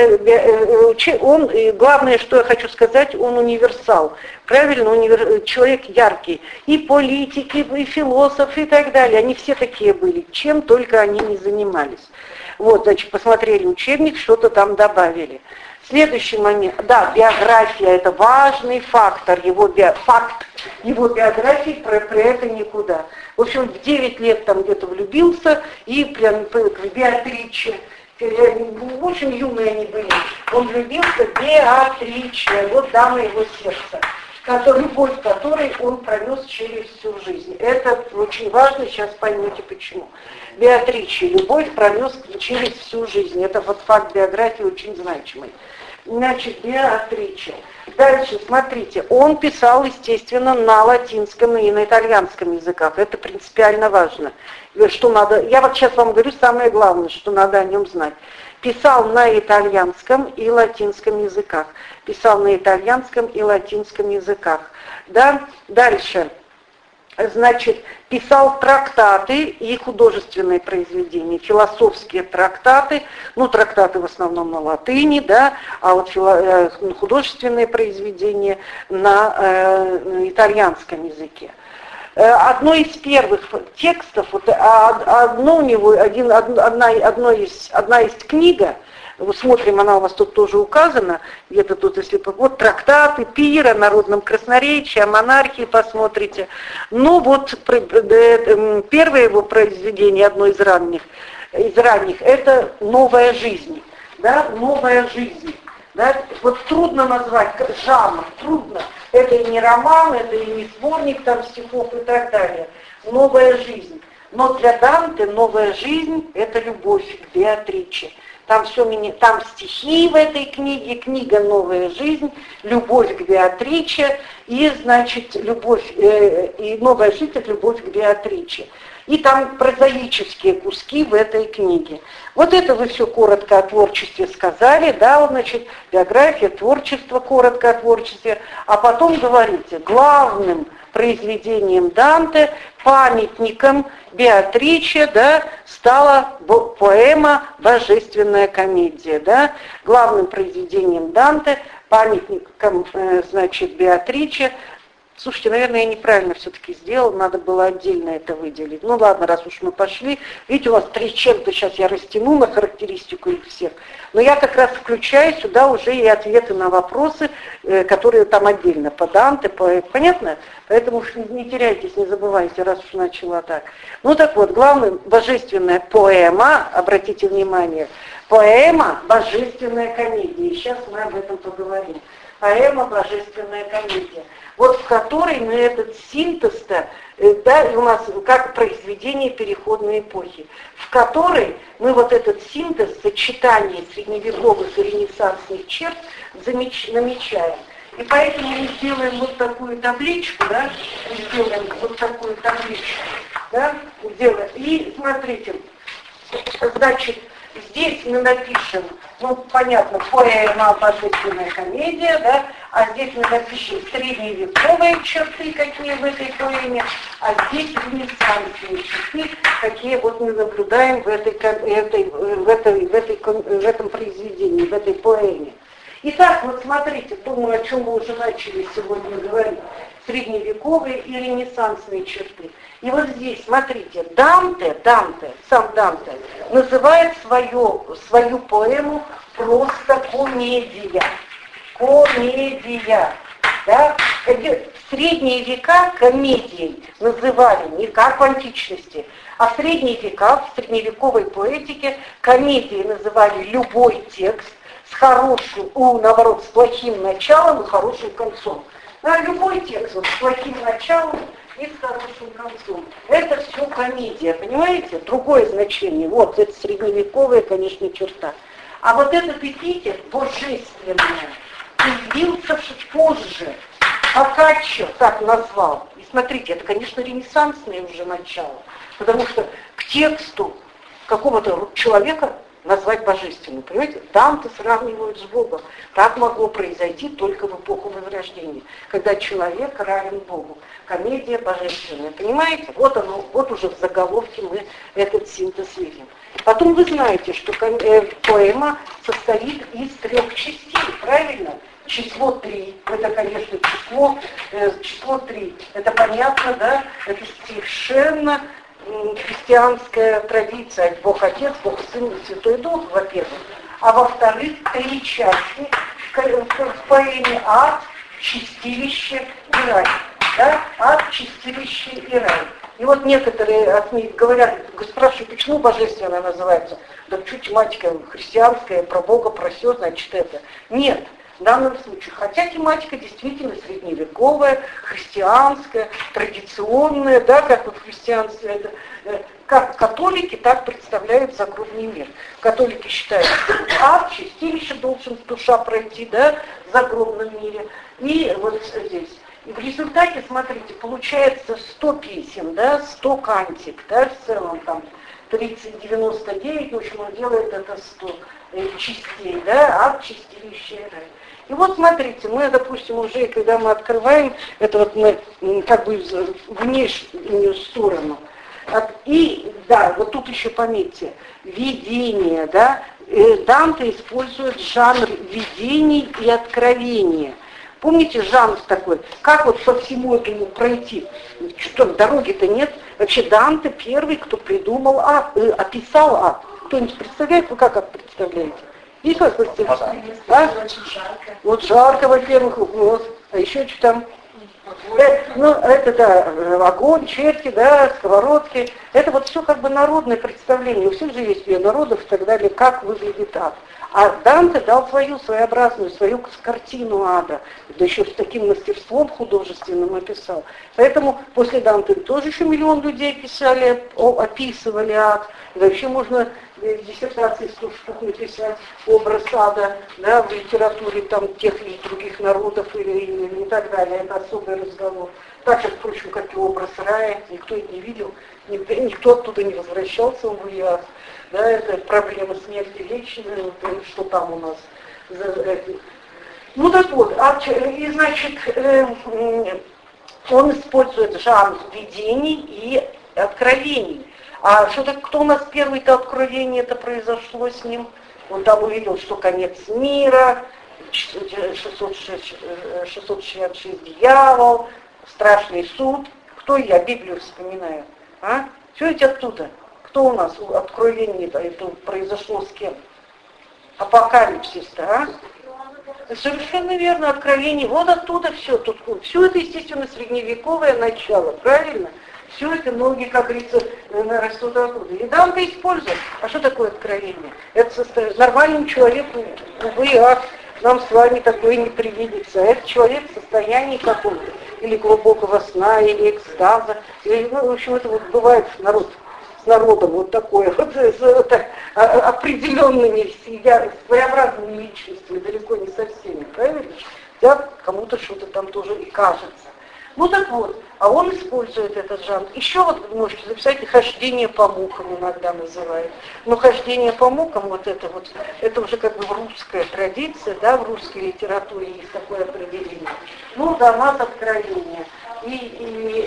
главное, что я хочу сказать, он универсал. Правильно, человек яркий. И политики, и философы, и так далее. Они все такие были, чем только они не занимались. Вот, значит, посмотрели учебник, что-то там добавили. Следующий момент, да, биография, это важный фактор, его биографии, про это никуда. В общем, в 9 лет там где-то влюбился, и прям к Беатриче, очень юные они были, он влюбился в Беатриче, вот дама его сердца, любовь которой он пронес через всю жизнь. Это очень важно, сейчас поймете почему. Беатриче, любовь пронес через всю жизнь. Это вот факт биографии очень значимый. Значит, Беатриче. Дальше, смотрите, он писал, естественно, на латинском и на итальянском языках. Это принципиально важно. Что надо, я вот сейчас вам говорю самое главное, что надо о нем знать. Писал на итальянском и латинском языках. Да? Дальше. значит, писал трактаты и художественные произведения, философские трактаты, ну, трактаты в основном на латыни, да, а вот художественные произведения на итальянском языке. Одно из первых текстов, вот, одно у него, одна есть книга, вот смотрим, она у вас тут тоже указана, где-то тут, если вот трактаты Пира, народном красноречии, о монархии посмотрите. Ну вот первое его произведение, одно из ранних, это «Новая жизнь». Да, «Новая жизнь». Да? Вот трудно назвать жанр, трудно. Это и не роман, это и не сборник там стихов и так далее. «Новая жизнь». Но для Данте «Новая жизнь» — это любовь к Беатриче. Там стихи в этой книге, книга «Новая жизнь», любовь к Беатриче, и, значит, любовь, и «Новая жизнь» — это любовь к Беатриче. И там прозаические куски в этой книге. Вот это вы все коротко о творчестве сказали, да, вот, значит, биография, творчество, коротко о творчестве, а потом говорите, главным произведением Данте, памятником Беатриче, да, стала поэма «Божественная комедия», да, главным произведением Данте, памятником, значит, Беатриче. Слушайте, наверное, я неправильно все-таки сделал, надо было отдельно это выделить. Ну ладно, раз уж мы пошли. Видите, у вас 3 с чем-то, сейчас я растяну на характеристику их всех. Но я как раз включаю сюда уже и ответы на вопросы, которые там отдельно по Данте, понятно? Поэтому уж не теряйтесь, не забывайте, раз уж начала так. Ну так вот, главная божественная поэма, обратите внимание, поэма «Божественная комедия». И сейчас мы об этом поговорим. Поэма «Божественная комедия». Вот в которой мы этот синтез-то, да, у нас как произведение переходной эпохи, в которой мы вот этот синтез, сочетание средневековых и ренессансных черт намечаем. И поэтому мы сделаем вот такую табличку, да, да, и смотрите, значит, здесь мы напишем, ну, понятно, поэма «Божественная комедия», да, а здесь мы напишем средневековые черты, какие в этой поэме, а здесь ренессансные черты, какие вот мы наблюдаем в этом произведении, в этой поэме. Итак, вот смотрите, думаю, о чем мы уже начали сегодня говорить. Средневековые и ренессансные черты. И вот здесь, смотрите, сам Данте, называет свою поэму просто комедия. Комедия. Да? В средние века комедией называли не как в античности, а в средние века, в средневековой поэтике комедией называли любой текст с хорошим, наоборот, с плохим началом и хорошим концом. Да, любой текст вот, с плохим началом и с хорошим концом. Это все комедия, понимаете? Другое значение. Вот, это средневековая, конечно, черта. А вот этот эпитет божественное появился позже. Боккаччо так назвал. И смотрите, это, конечно, ренессансное уже начало. Потому что к тексту какого-то человека назвать божественным. Понимаете? Данте сравнивают с Богом. Так могло произойти только в эпоху Возрождения, когда человек равен Богу. Комедия божественная. Понимаете? Вот оно, вот уже в заголовке мы этот синтез видим. Потом вы знаете, что поэма состоит из 3 частей, правильно? Число 3, это, конечно, число 3. Это понятно, да? Это совершенно христианская традиция, Бог Отец, Бог Сын и Святой Дух, во-первых, а во-вторых, 3 части в поэме ад, чистилище и рай. Да? Ад, чистилище и рай. И вот некоторые от них говорят, спрашивают, почему божественное называется? Да что тематика христианская, про Бога, про все, значит это. Нет. В данном случае, хотя тематика действительно средневековая, христианская, традиционная, да, как вот в христианстве, как католики так представляют загробный мир. Католики считают, что чистилище должен душа пройти, да, в загробном мире. И вот здесь. И в результате, смотрите, получается 100 песен, да, 100 кантик, да, в целом там 3099, в общем, он делает это 100 частей, да, ад, чистилище и рай. И вот смотрите, мы, допустим, уже, когда мы открываем это вот мы, как бы внешнюю сторону, и, да, вот тут еще пометьте, видение, да, Данте использует жанр видений и откровения. Помните жанр такой? Как вот по всему этому пройти? Что, дороги-то нет. Вообще Данте первый, кто придумал ад, описал ад. Кто-нибудь представляет? Вы как представляете? Есть у вас представляете? Вот жарко, во-первых, вот. А еще что там? Ну, это, да, огонь, черти, да, сковородки. Это вот все как бы народное представление. У всех же есть две народов и так далее, как выглядит ад. А Данте дал свою своеобразную, свою картину ада, да еще с таким мастерством художественным описал. Поэтому после Данте тоже еще миллион людей писали, описывали ад. И вообще можно диссертации написать образ ада, да, в литературе там тех или других народов или и так далее. Это особый разговор. Так же, впрочем, как и образ рая. Никто это не видел, никто оттуда не возвращался в ад. Да, это проблема смерти вечной, что там у нас. Ну так вот, и значит, он использует жанр видений и откровений. А кто у нас первое-то откровение это произошло с ним? Он там увидел, что конец мира, 666 дьявол, страшный суд. Кто я Библию вспоминаю? А? Все эти оттуда. Кто у нас откровение это произошло с кем? Апокалипсис-то, а? Совершенно верно, откровение. Вот оттуда все. Все это, естественно, средневековое начало, правильно? Все это ноги, как говорится, растут оттуда. И Данте использует. А что такое откровение? Это нормальному человеку, увы, нам с вами такое не привидится. Это человек в состоянии каком-то, или глубокого сна, или экстаза. Или, в общем, это вот бывает с народом вот такое, вот с определенными, своеобразными личностями, далеко не со всеми, правильно? Хотя кому-то что-то там тоже и кажется. Ну так вот, а он использует этот жанр. Еще вот вы можете записать, хождение по мукам иногда называют. Но хождение по мукам, это уже как бы русская традиция, да, в русской литературе есть такое определение. Ну, до нас откровение и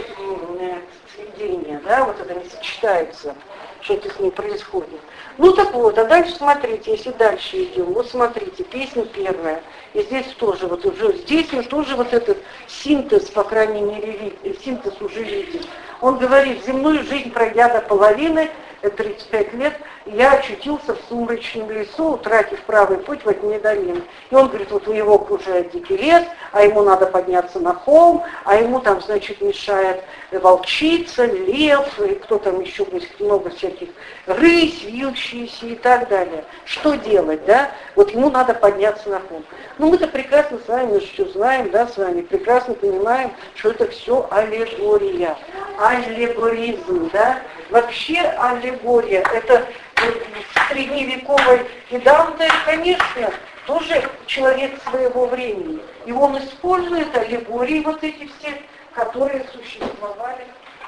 сведения, да, вот это не сочетается, что-то с ним происходит. Ну так вот, а дальше смотрите, если дальше идем, вот смотрите, песня первая, и здесь тоже, вот уже здесь он тоже вот этот синтез, по крайней мере, синтез уже виден. Он говорит, земную жизнь пройдя до половины, 35 лет, я очутился в сумрачном лесу, утратив правый путь во тьме долины. И он говорит, вот его окружает дикий лес, а ему надо подняться на холм, а ему там, значит, мешает волчица, лев, и кто там еще, много всяких, рысь, вьющиеся и так далее. Что делать, да? Вот ему надо подняться на холм. Ну мы-то прекрасно с вами все знаем, да, с вами прекрасно понимаем, что это все аллегория, аллегоризм, да? Вообще аллегория, это средневековый и Данте, конечно, тоже человек своего времени. И он использует аллегории вот эти все, которые существовали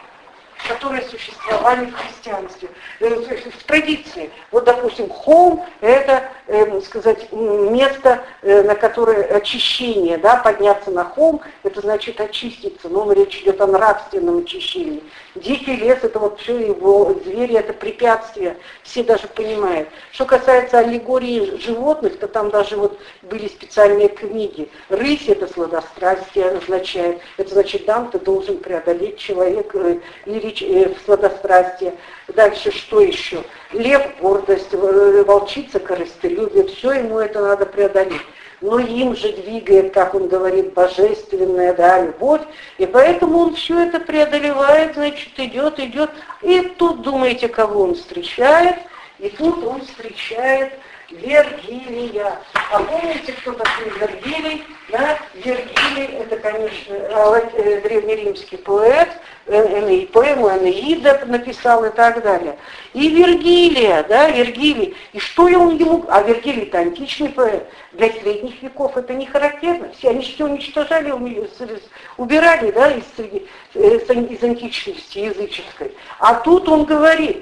в христианстве, в традиции. Вот, допустим, холм – это, сказать, место, на которое очищение, да, подняться на холм – это значит очиститься, но речь идет о нравственном очищении. Дикий лес – это вот все его звери, это препятствие, все даже понимают. Что касается аллегории животных, то там даже вот были специальные книги. Рысь – это сладострастие означает, это значит, Данте должен преодолеть человек сладострастие. Дальше что еще? Лев – гордость, волчица – корыстолюбие, все ему это надо преодолеть. Но им же двигает, как он говорит, божественная, да, любовь, и поэтому он все это преодолевает, значит, идет, и тут, думаете, кого он встречает? И тут он встречает Вергилия. А помните, кто такой Вергилий? Да? Вергилий – это, конечно, древнеримский поэт, и поэму Энеида написал и так далее. И Вергилия, да, Вергилий. И что он ему... А Вергилий-то античный поэт. Для средних веков это не характерно. Все они все уничтожали, убирали, да, из античности языческой. А тут он говорит...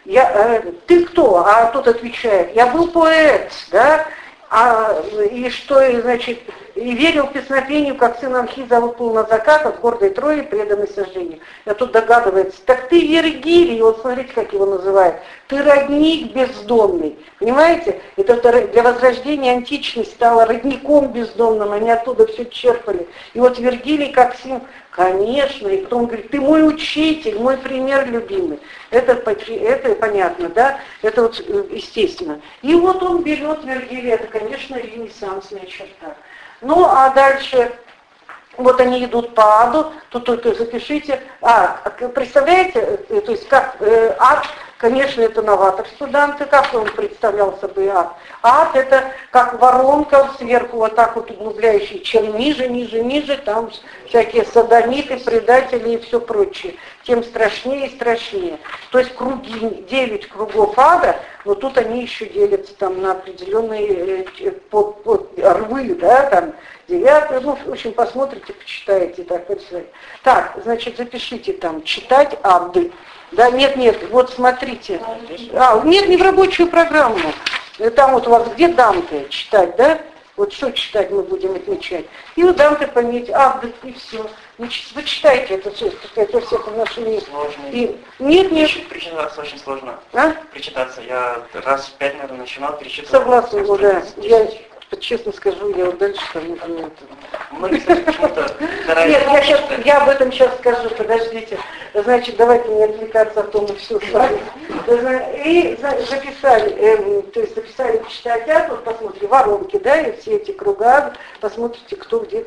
Ты кто? А тот отвечает, я был поэт, да, и что, и, значит, и верил в песнопению, как сын Анхиза выплыл на закат от гордой Трои, преданный сожжению. Я тут догадывается, так ты Вергилий, вот смотрите, как его называют, ты родник бездомный, понимаете? Это для возрождения античность стала родником бездомным, они оттуда все черпали. И вот Вергилий как сын, конечно, и потом говорит, ты мой учитель, мой пример любимый. Это понятно, да? Это вот естественно. И вот он берет Вергилия, это, конечно, ренессансная черта. Ну, а дальше, вот они идут по аду, тут только запишите. Представляете, то есть как ад, конечно, это новаторство Данте, как он представлял собой ад. Ад это как воронка сверху, вот так вот углубляющая, чем ниже, там всякие содомиты, предатели и все прочее, тем страшнее и страшнее. То есть круги, 9 кругов ада, но тут они еще делятся там на определенные рвы, да, там 9, ну, в общем, посмотрите, почитаете, так, так, значит, запишите там, читать ады. Да, нет, вот смотрите. Нет, не в рабочую программу. Там вот у вас где Данте читать, да? Вот что читать мы будем отмечать. И у Данте пометь, и все. Вы читайте это все в нашем Сложно. Нет. Причитаться очень сложно. А? Причитаться. Я раз в 5, наверное, начинал перечитывать. Согласна, да. Я честно скажу, я вот дальше там уже это. Многие, кстати, почему-то Нет, я об этом сейчас скажу, подождите. Значит, давайте не отвлекаться, а то мы все с вами. И записали читать ад, вот посмотрите, воронки, да, и все эти круга, посмотрите, кто где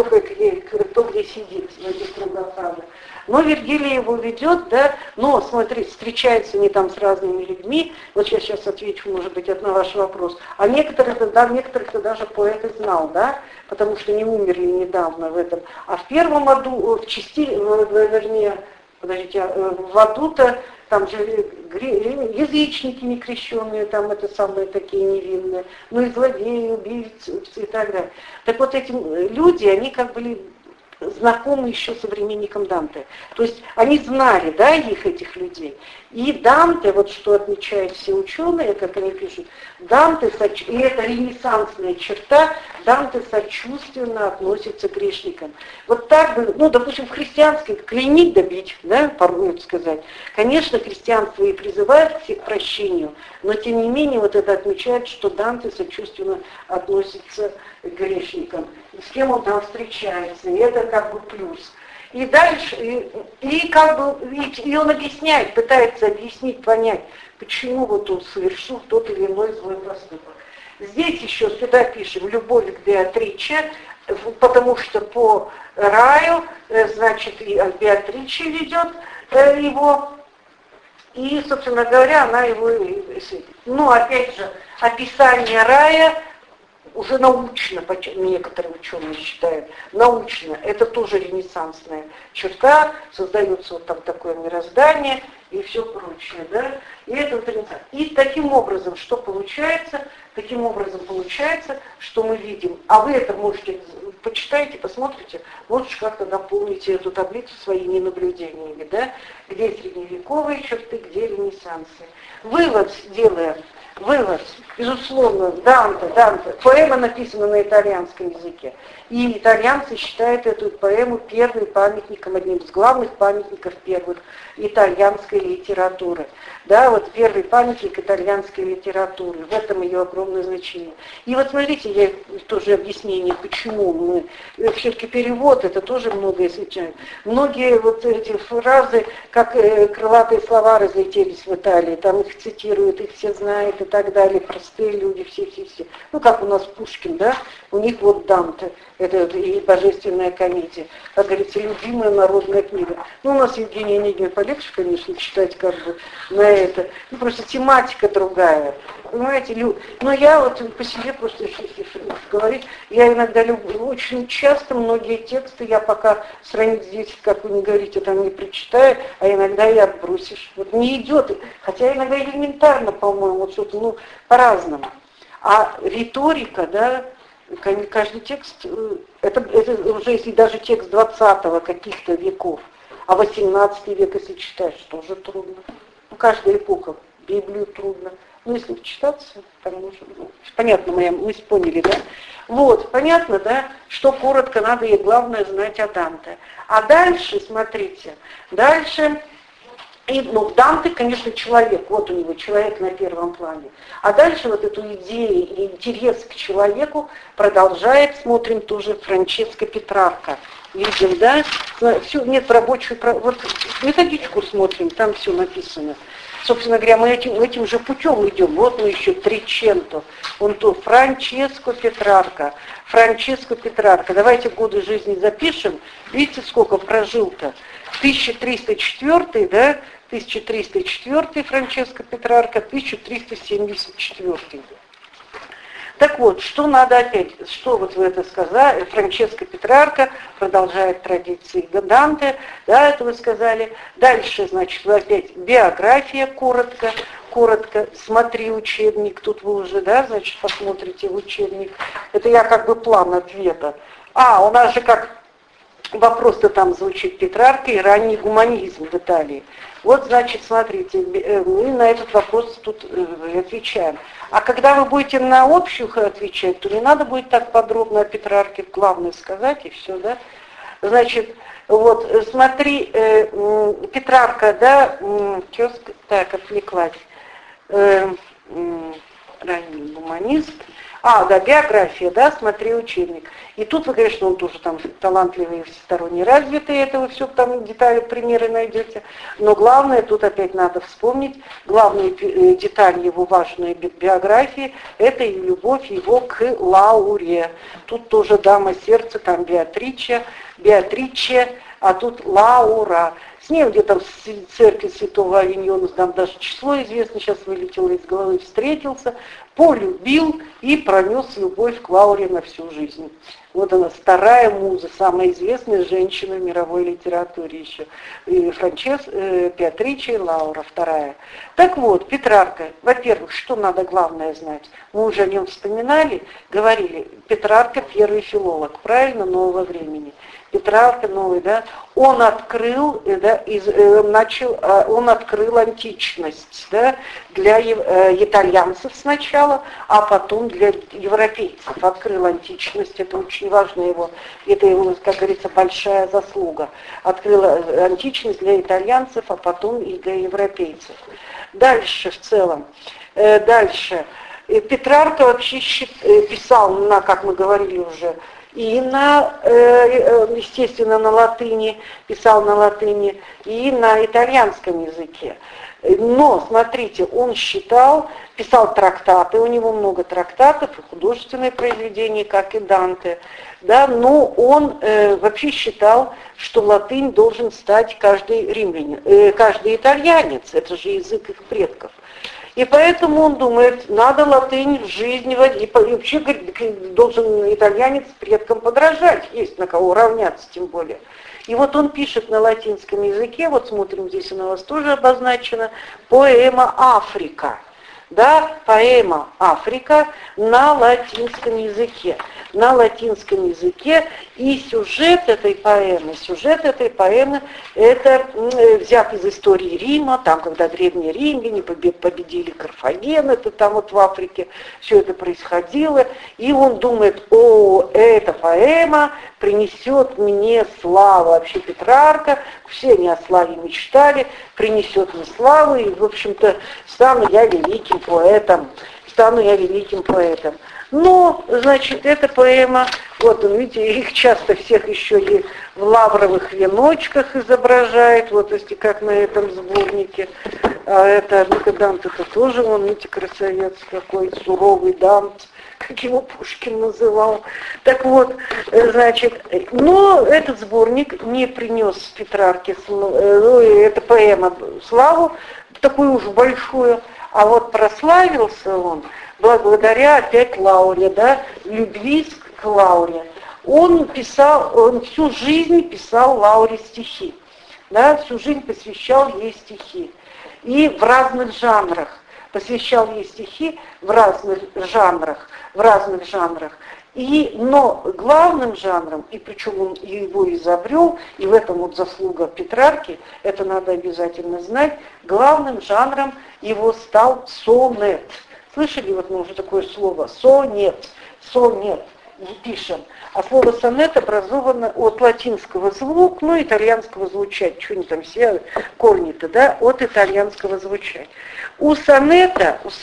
сидит в этих кругах ада. Но Вергилий его ведет, да, но, смотрите, встречаются они там с разными людьми, вот я сейчас отвечу, может быть, на ваш вопрос, а некоторых-то даже поэт и знал, да, потому что они умерли недавно в этом. А в первом аду, в аду-то там же язычники некрещенные, там это самые такие невинные, ну и злодеи, убийцы и так далее. Так вот эти люди, они как были знакомы еще современникам Данте. То есть они знали, да, этих людей. И Данте, вот что отмечают все ученые, как они пишут, Данте, и это ренессансная черта, Данте сочувственно относится к грешникам. Вот так бы, ну, допустим, в христианской клеймить добить, да, порой сказать. Конечно, христианство и призывает всех к прощению, но тем не менее вот это отмечает, что Данте сочувственно относится к грешникам. И с кем он там встречается, и это как бы плюс. И дальше, и он объясняет, пытается объяснить, понять, почему вот он совершил тот или иной злой поступок. Здесь еще сюда пишем «любовь к Беатриче», потому что по раю, значит, и Беатриче ведет его, и, собственно говоря, она его, ну, опять же, описание рая, уже научно, некоторые ученые считают, научно, это тоже ренессансная черта, создается вот там такое мироздание и все прочее, да, и это вот ренессанс. И таким образом, что получается? Таким образом получается, что мы видим, а вы это можете, почитайте, посмотрите, можете как-то дополните эту таблицу своими наблюдениями, да, где средневековые черты, где ренессансы. Вывод делаем. Вывод, безусловно, Данте, поэма написана на итальянском языке. И итальянцы считают эту поэму первым памятником, одним из главных памятников первых итальянской литературы. Да, вот первый памятник итальянской литературы, в этом ее огромное значение. И вот смотрите, я тоже объяснение, почему мы, все-таки перевод, это тоже многое изучаем. Многие вот эти фразы, как крылатые слова разлетелись в Италии, там их цитируют, их все знают и так далее, простые люди, все. Ну, как у нас Пушкин, да, у них вот Данте, это и божественная комедия, как говорится, любимая народная книга. Ну, у нас Евгений Онегин полегче, конечно, читать как бы на это, ну, просто тематика другая, понимаете, но я вот по себе просто, если говорить, я иногда люблю, очень часто многие тексты я пока страниц 10, как вы не говорите, там не прочитаю, а иногда и отбросишь. Вот не идет, хотя иногда элементарно, по-моему, вот что-то, ну, по-разному. А риторика, да, каждый текст, это уже если даже текст 20-го каких-то веков, а 18 век, если читаешь, тоже трудно. Ну, каждая эпоха Библию трудно. Ну, если вчитаться, там нужно, понятно, мы поняли, да? Вот, понятно, да, что коротко надо и главное знать о Данте. А дальше, смотрите, дальше, Данте, конечно, человек, вот у него человек на первом плане. А дальше вот эту идею и интерес к человеку продолжает, смотрим тоже Франческо Петрарка. Видим, да? Все, нет, рабочую, вот методичку смотрим, там все написано. Собственно говоря, мы этим же путем идем. Вот мы еще Триченто. Он то Франческо Петрарка. Франческо Петрарка. Давайте годы жизни запишем. Видите, сколько прожил-то? 1304, да? 1304 Франческо Петрарка, 1374. Так вот, что надо опять, что вот вы это сказали, Франческо Петрарка продолжает традиции Данте, да, это вы сказали. Дальше, значит, вы опять биография коротко, смотри учебник, тут вы уже, да, значит, посмотрите в учебник. Это я как бы план ответа. У нас же как вопрос-то там звучит Петрарка и ранний гуманизм в Италии. Вот, значит, смотрите, мы на этот вопрос тут отвечаем. А когда вы будете на общую отвечать, то не надо будет так подробно о Петрарке, главное сказать, и все, да? Значит, вот, смотри, Петрарка, да, так, отвлеклась, ранний гуманист. Биография, да, смотри учебник. И тут вы, конечно, он тоже там талантливый и всесторонне развитый, это вы все там детали, примеры найдете. Но главное, тут опять надо вспомнить, главная деталь его важной биографии, это и любовь его к Лауре. Тут тоже дама сердца, там Беатриче, а тут Лаура. С ним где-то в церкви Святого Авиньона, там даже число известно, сейчас вылетело из головы, встретился, полюбил и пронес любовь к Лауре на всю жизнь. Вот она, вторая муза, самая известная женщина в мировой литературе еще. Беатриче и Лаура, вторая. Так вот, Петрарка, во-первых, что надо главное знать? Мы уже о нем вспоминали, говорили, Петрарка первый филолог, правильно, нового времени. Петрарка новый, да, он открыл, да, он открыл античность, да, для итальянцев сначала, а потом для европейцев. Открыл античность, это очень важно его, это его, как говорится, большая заслуга. Открыл античность для итальянцев, а потом и для европейцев. Дальше в целом, Петрарка вообще писал, как мы говорили уже, и естественно, на латыни, писал на латыни, и на итальянском языке. Но, смотрите, он писал трактаты, у него много трактатов и художественные произведения, как и Данте, да, но он вообще считал, что латынь должен стать каждый римлянин, каждый итальянец, это же язык их предков. И поэтому он думает, надо латынь в жизни вводить. И вообще, говорит, должен итальянец предкам подражать, есть на кого равняться тем более. И вот он пишет на латинском языке, вот смотрим, здесь у вас тоже обозначено, поэма «Африка». Да, поэма «Африка» на латинском языке. На латинском языке, и сюжет этой поэмы это взят из истории Рима, там, когда древние римляне победили Карфаген, это там вот в Африке все это происходило, и он думает, эта поэма принесет мне славу. Вообще Петрарка, все они о славе мечтали, принесет мне славу, и, в общем-то, стану я великим поэтом. Но, значит, эта поэма, вот он, видите, их часто всех еще и в лавровых веночках изображает, вот если как на этом сборнике. А это Данте-то тоже, он, видите, красавец какой, суровый Данте, как его Пушкин называл. Так вот, значит, но этот сборник не принес Петрарке, эта поэма, славу, такую уж большую, а вот прославился он благодаря опять Лауре, да, любви к Лауре. Он всю жизнь писал Лауре стихи, да, всю жизнь посвящал ей стихи. И в разных жанрах. посвящал ей стихи в разных жанрах, но главным жанром, и причем он его изобрел, и в этом вот заслуга Петрарки, это надо обязательно знать, главным жанром его стал сонет. Слышали вот мы уже такое слово? Сонет. Пишем. А слово сонет образовано от латинского звук, итальянского звучать. Что они там все корни-то, да? От итальянского звучать. Сонет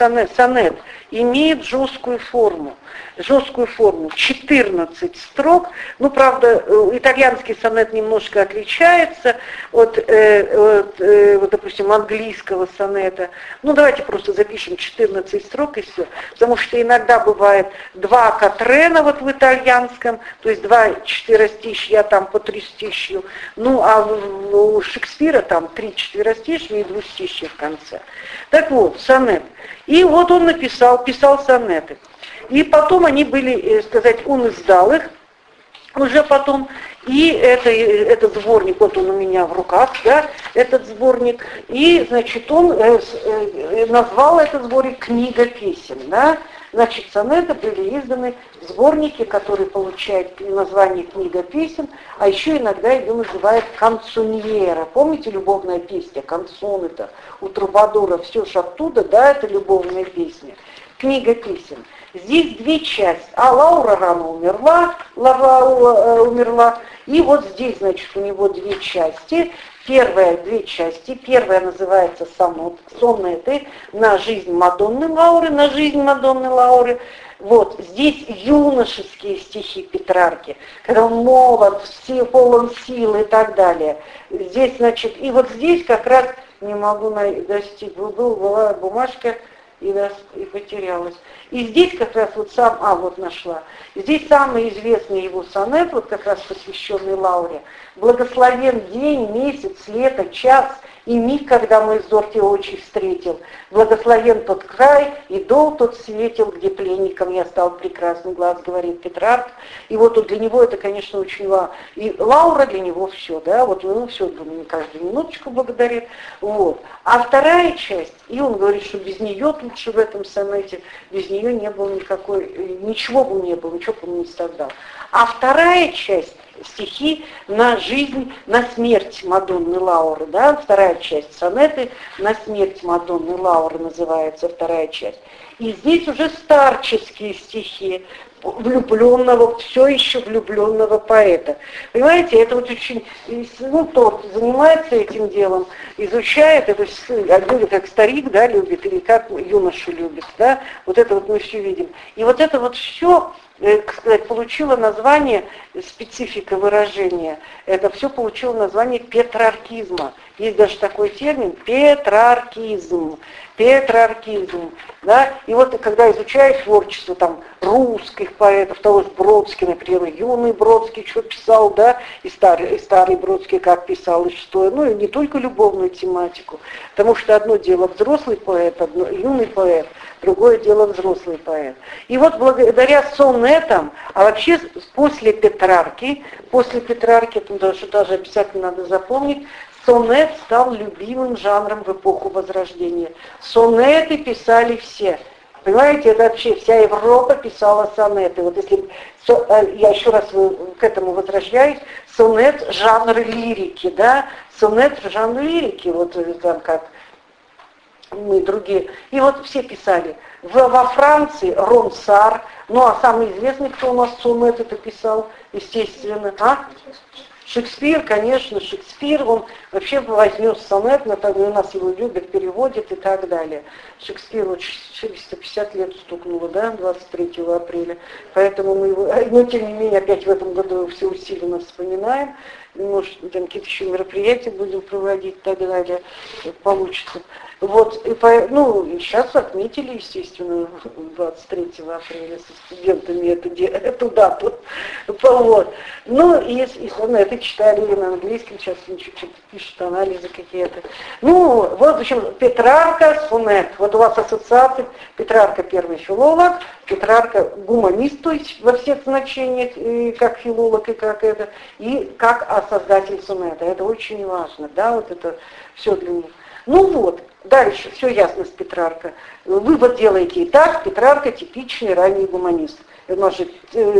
имеет жесткую форму, 14 строк. Правда, итальянский сонет немножко отличается от допустим, английского сонета. Давайте просто запишем 14 строк и все. Потому что иногда бывает 2 катрена вот в итальянском, то есть 2 четверостишья там по 3 стишью. А у Шекспира там 3 четверостишья и 2 в конце. Так вот, сонет. И вот он писал сонеты. И потом они были, он издал их уже потом, и этот сборник, вот он у меня в руках, да, этот сборник, и, значит, он назвал этот сборник «Книга песен», да. Значит, сонеты были изданы в сборнике, который получает название «Книга песен», а еще иногда ее называют «канцоньера». Помните любовная песня, канцон это у трубадура, все же оттуда, да, это любовная песня. Книга песен. Здесь 2 части. Лаура рано умерла, и вот здесь, значит, у него 2 части. 2 части. Первая называется сонеты на жизнь Мадонны Лауры, Вот, здесь юношеские стихи Петрарки, когда он молод, полон силы и так далее. Здесь, значит, и вот здесь как раз не могу достичь, была бумажка, и потерялась. И здесь как раз вот нашла. Здесь самый известный его сонет, вот как раз посвященный Лауре. «Благословен день, месяц, лето, час, и миг, когда мой взор те очи встретил. Благословен тот край, и дол тот светил, где пленником я стал прекрасный глаз», говорит Петрарк. И вот для него это, конечно, очень важно. И Лаура для него все, да, вот все, каждую минуточку благодарит. Вот. А вторая часть, и он говорит, что без нее лучше в этом сонете, без нее не было ничего бы не было, ничего бы он не создал. А вторая часть, стихи на жизнь, на смерть Мадонны Лауры, да, вторая часть сонеты на смерть Мадонны Лауры называется вторая часть. И здесь уже старческие стихи влюбленного, все еще влюбленного поэта. Понимаете, это вот очень, тот занимается этим делом, изучает, это любит, как старик, да, любит, или как юношу любит, да, вот это вот мы все видим. И вот это вот все, получило название, специфика выражения, это все получило название петраркизма. Есть даже такой термин петраркизм, да, и вот когда изучаешь творчество там русских поэтов, того же Бродский, например, юный Бродский, что писал, да, и старый Бродский как писал, и что, и не только любовную тематику, потому что одно дело взрослый поэт, юный поэт, другое дело взрослый поэт. И вот благодаря сонетам, а вообще после Петрарки, это даже обязательно надо запомнить, сонет стал любимым жанром в эпоху Возрождения. Сонеты писали все. Понимаете, это вообще вся Европа писала сонеты. Вот если я еще раз к этому возвращаюсь, сонет жанр лирики, да, сонет жанр лирики, вот там как мы другие. И вот все писали. Во Франции Ронсар, а самый известный, кто у нас сонет это писал, естественно, Шекспир, конечно, он вообще вознес сонет, у нас его любят, переводят и так далее. Шекспиру 450 лет стукнуло, да, 23 апреля, поэтому мы его, но тем не менее, опять в этом году все усиленно вспоминаем, может, там какие-то еще мероприятия будем проводить и так далее, получится. Вот, и сейчас отметили, естественно, 23 апреля со студентами эту дату. Вот. И сонеты читали на английском, сейчас что-то пишут, анализы какие-то. Вот, в общем, Петрарка, сонет. Вот у вас ассоциации. Петрарка первый филолог, Петрарка гуманист, то есть во всех значениях, и как филолог, и как это, и как создатель сонета. Это очень важно, да, вот это все для них. Вот. Дальше, все ясно с Петрарко. Вывод делаете и так, Петрарко типичный ранний гуманист. Он уже,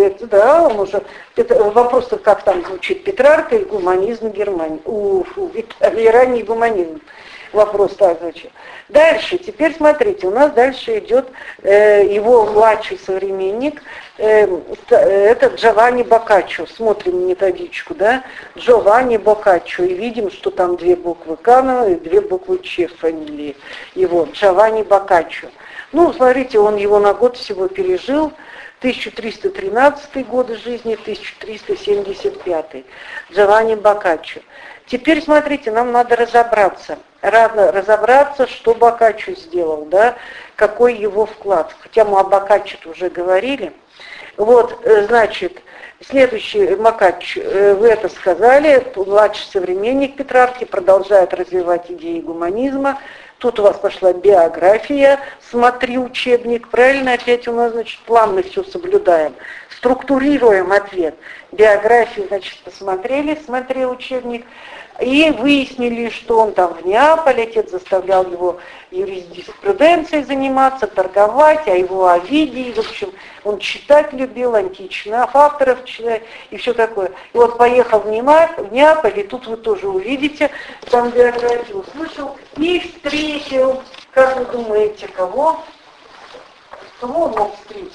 вопрос, как там звучит Петрарко и гуманизм Германии. И ранний гуманизм. Вопрос так звучит. Дальше, теперь смотрите, у нас дальше идет его младший современник, это Джованни Боккаччо. Смотрим методичку, да, Джованни Боккаччо, и видим, что там 2 буквы К и 2 буквы Ч в фамилии его, Джованни Боккаччо. Ну, смотрите, он его на год всего пережил, 1313 годы жизни, 1375. Джованни Боккаччо. Теперь, смотрите, нам надо разобраться, что Боккаччо сделал, да, какой его вклад. Хотя мы о Боккаччо уже говорили. Вот, значит, следующий Боккаччо, вы это сказали, младший современник Петрарки, продолжает развивать идеи гуманизма. Тут у вас пошла биография, смотри учебник, правильно, опять у нас, значит, план мы все соблюдаем. Структурируем ответ. Биографию, значит, посмотрели, смотри учебник, и выяснили, что он там в Неаполе, отец заставлял его юриспруденцией заниматься, торговать, а его Овидий, в общем, он читать любил, античных авторов читать и все такое. И вот поехал в Неаполь, и тут вы тоже увидите, там биографию услышал, и встретил, как вы думаете, кого? Кого он мог встретить?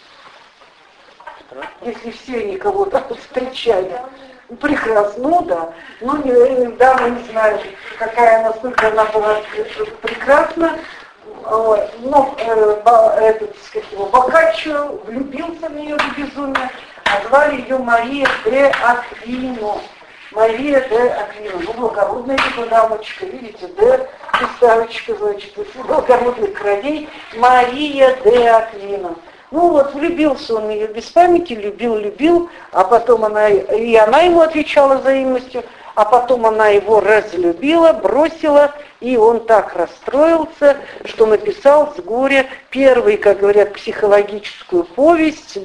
Если все они кого-то встречали. Прекрасно, ну да. Ну, да, мы не знаем, насколько она была прекрасна. Но Боккаччо влюбился в нее до безумия, а звали ее Мария де Аквино. Мария де Аквино. Ну, благородная эта дамочка, видите, де писарочка, значит, благородных кровей. Мария де Аквино. Ну вот, влюбился он в нее без памяти, любил, а потом она ему отвечала взаимностью, а потом она его разлюбила, бросила, и он так расстроился, что написал с горя первый, как говорят, психологическую повесть,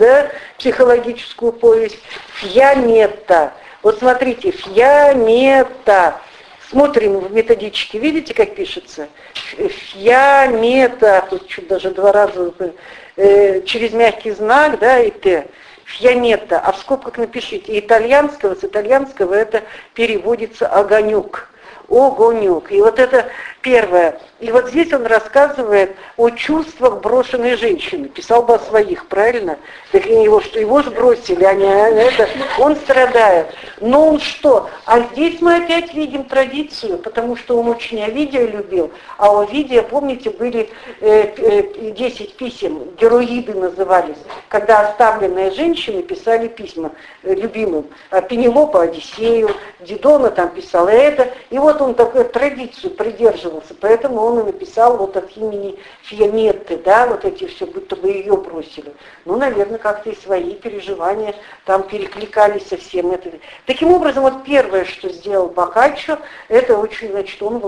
Фьянетта. Вот смотрите, Фьянетта. Смотрим в методичке, видите, как пишется? Фьянетта, тут чуть даже 2 раза через мягкий знак, да, и Т. Фьянетта, а в скобках напишите, с итальянского это переводится огонек. Огонек. И вот это первое. И вот здесь он рассказывает о чувствах брошенной женщины. Писал бы о своих, правильно? Так его же бросили, а не это. Он страдает. Но он что? А здесь мы опять видим традицию, потому что он очень Овидия любил. А у Овидия, помните, были 10 писем, героиды назывались, когда оставленные женщины писали письма любимым. Пенелопа Одиссею, Дидона там писала это. И вот он такую традицию придерживался, поэтому он и написал вот от имени Фьянетты, да, вот эти все, будто бы ее бросили. Ну, наверное, как-то и свои переживания там перекликались со всем этим. Таким образом, вот первое, что сделал Боккаччо, это очень, значит, он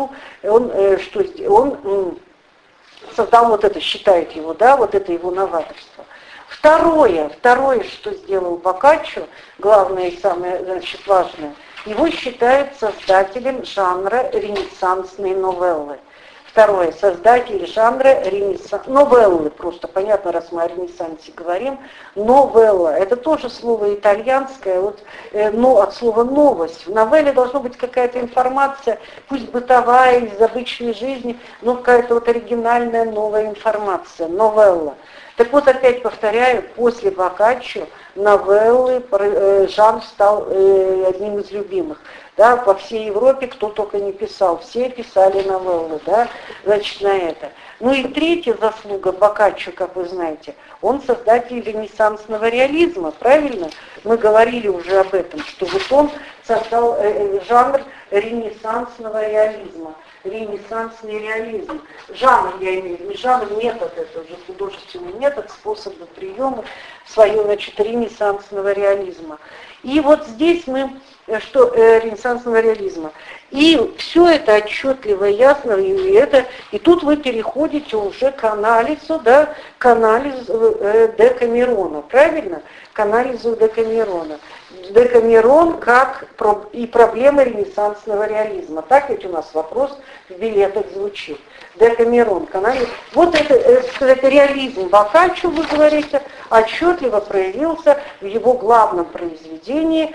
создал вот это, считает его, да, вот это его новаторство. Второе, что сделал Боккаччо, главное и самое, значит, важное, его считают создателем жанра ренессансной новеллы. Второе, создатель жанра новеллы, просто понятно, раз мы о Ренессансе говорим, новелла, это тоже слово итальянское, вот, но от слова новость. В новелле должна быть какая-то информация, пусть бытовая, из обычной жизни, но какая-то вот оригинальная новая информация, новелла. Так вот, опять повторяю, после Боккаччо новеллы жанр стал одним из любимых. Да, по всей Европе кто только не писал, все писали новеллы, да, значит, на это. Ну и третья заслуга Боккаччо, как вы знаете, он создатель ренессансного реализма, правильно? Мы говорили уже об этом, что вот он создал жанр ренессансного реализма. Ренессансный реализм. Жанр, я имею в виду, не жанр, метод, это уже художественный метод, способы, приемы. свое, значит, ренессансного реализма. И вот здесь мы, ренессансного реализма. И все это отчетливо, ясно, и тут вы переходите уже к анализу, да, к анализу Декамерона, правильно? К анализу Декамерона. Декамерон как и проблема ренессансного реализма. Так ведь у нас вопрос в билетах звучит. Декамерон, канале. Вот это реализм Боккаччо, вы говорите, отчетливо проявился в его главном произведении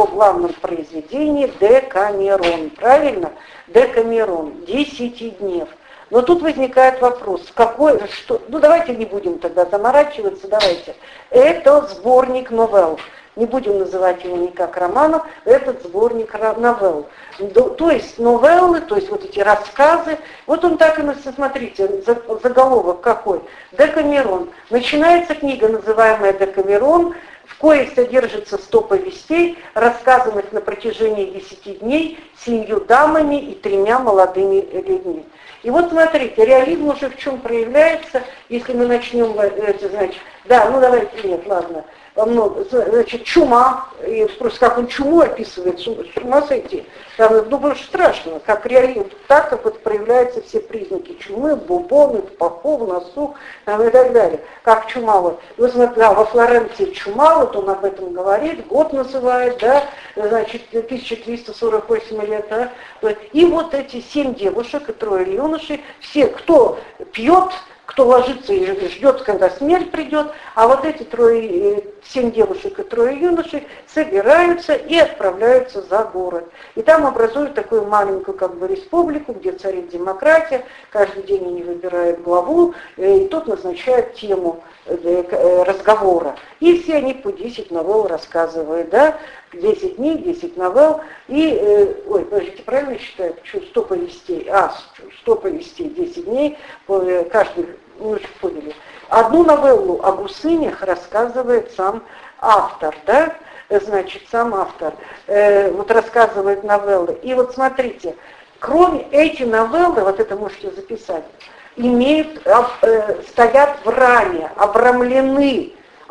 Декамерон. Правильно? Декамерон, 10 днев. Но тут возникает вопрос, давайте не будем тогда заморачиваться, давайте. Это сборник новелл. Не будем называть его никак романом, этот сборник новелл. То есть новеллы, то есть вот эти рассказы, вот он так и, смотрите, заголовок какой. Декамерон. Начинается книга, называемая Декамерон, в коей содержится 100 повестей, рассказанных на протяжении 10 дней 7 дамами и 3 молодыми людьми. И вот смотрите, реализм уже в чем проявляется, если мы начнем, значит, значит, чума, и просто как он чуму описывает, с ума сойти. Там, потому что страшно, как реализм, так как вот проявляются все признаки чумы, бубоны, пахов, носу, там, и так далее. Как чума вот. Вы смотрите, во Флоренции чума, вот он об этом говорит, год называет, да, значит, 1348 лет, да. И вот эти 7 девушек и 3 юношей, все, кто пьет, кто ложится и ждет, когда смерть придет, а вот эти 7 девушек и 3 юношей собираются и отправляются за город. И там образуют такую маленькую как бы республику, где царит демократия, каждый день они выбирают главу, и тот назначает тему разговора. И все они по 10 новелл рассказывают, да, 10 дней, 10 новелл, и, подождите, правильно я считаю, 100 повестей, 100 повестей, 10 дней, каждый, поняли. Одну новеллу о гусынях рассказывает сам автор, да, значит, сам автор, вот рассказывает новеллы. И вот смотрите, кроме эти новеллы, вот это можете записать, стоят в раме, обрамлены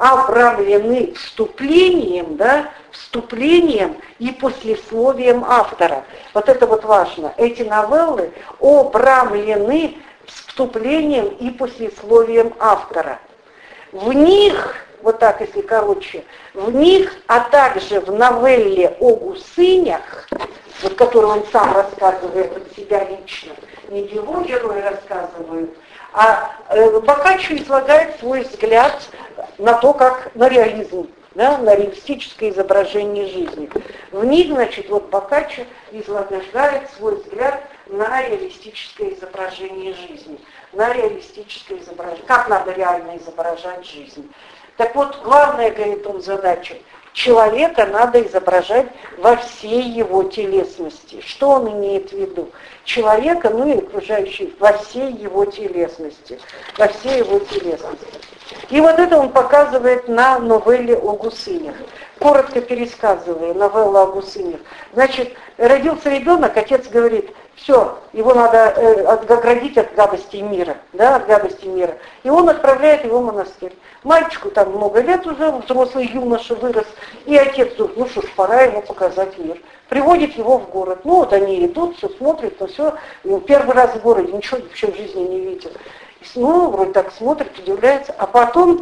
вступлением, да, вступлением и послесловием автора. Вот это вот важно. Эти новеллы обрамлены вступлением и послесловием автора. В них, вот так если короче, в них, а также в новелле о гусынях, вот которую он сам рассказывает от себя лично, не его герои рассказывают, а Боккаччо излагает свой взгляд на то, как на реализм, да, на реалистическое изображение жизни. В них, значит, вот Боккаччо излагает свой взгляд на реалистическое изображение жизни, на реалистическое изображение, как надо реально изображать жизнь. Так вот, главная, говорит он, задача человека надо изображать во всей его телесности. Что он имеет в виду? Человека, ну и окружающих, во всей его телесности. Во всей его телесности. И вот это он показывает на новелле о гусынях. Коротко пересказывая новеллу о гусынях. Значит, родился ребенок, отец говорит, все, его надо оградить от гадостей мира, да, от гадостей мира. И он отправляет его в монастырь. Мальчику там много лет уже, взрослый юноша вырос, и отец думает, ну что ж, пора ему показать мир. Приводит его в город. Ну вот они идут, все смотрят, но все, первый раз в городе, ничего вообще в жизни не видел. Ну, вроде так смотрит, удивляется, а потом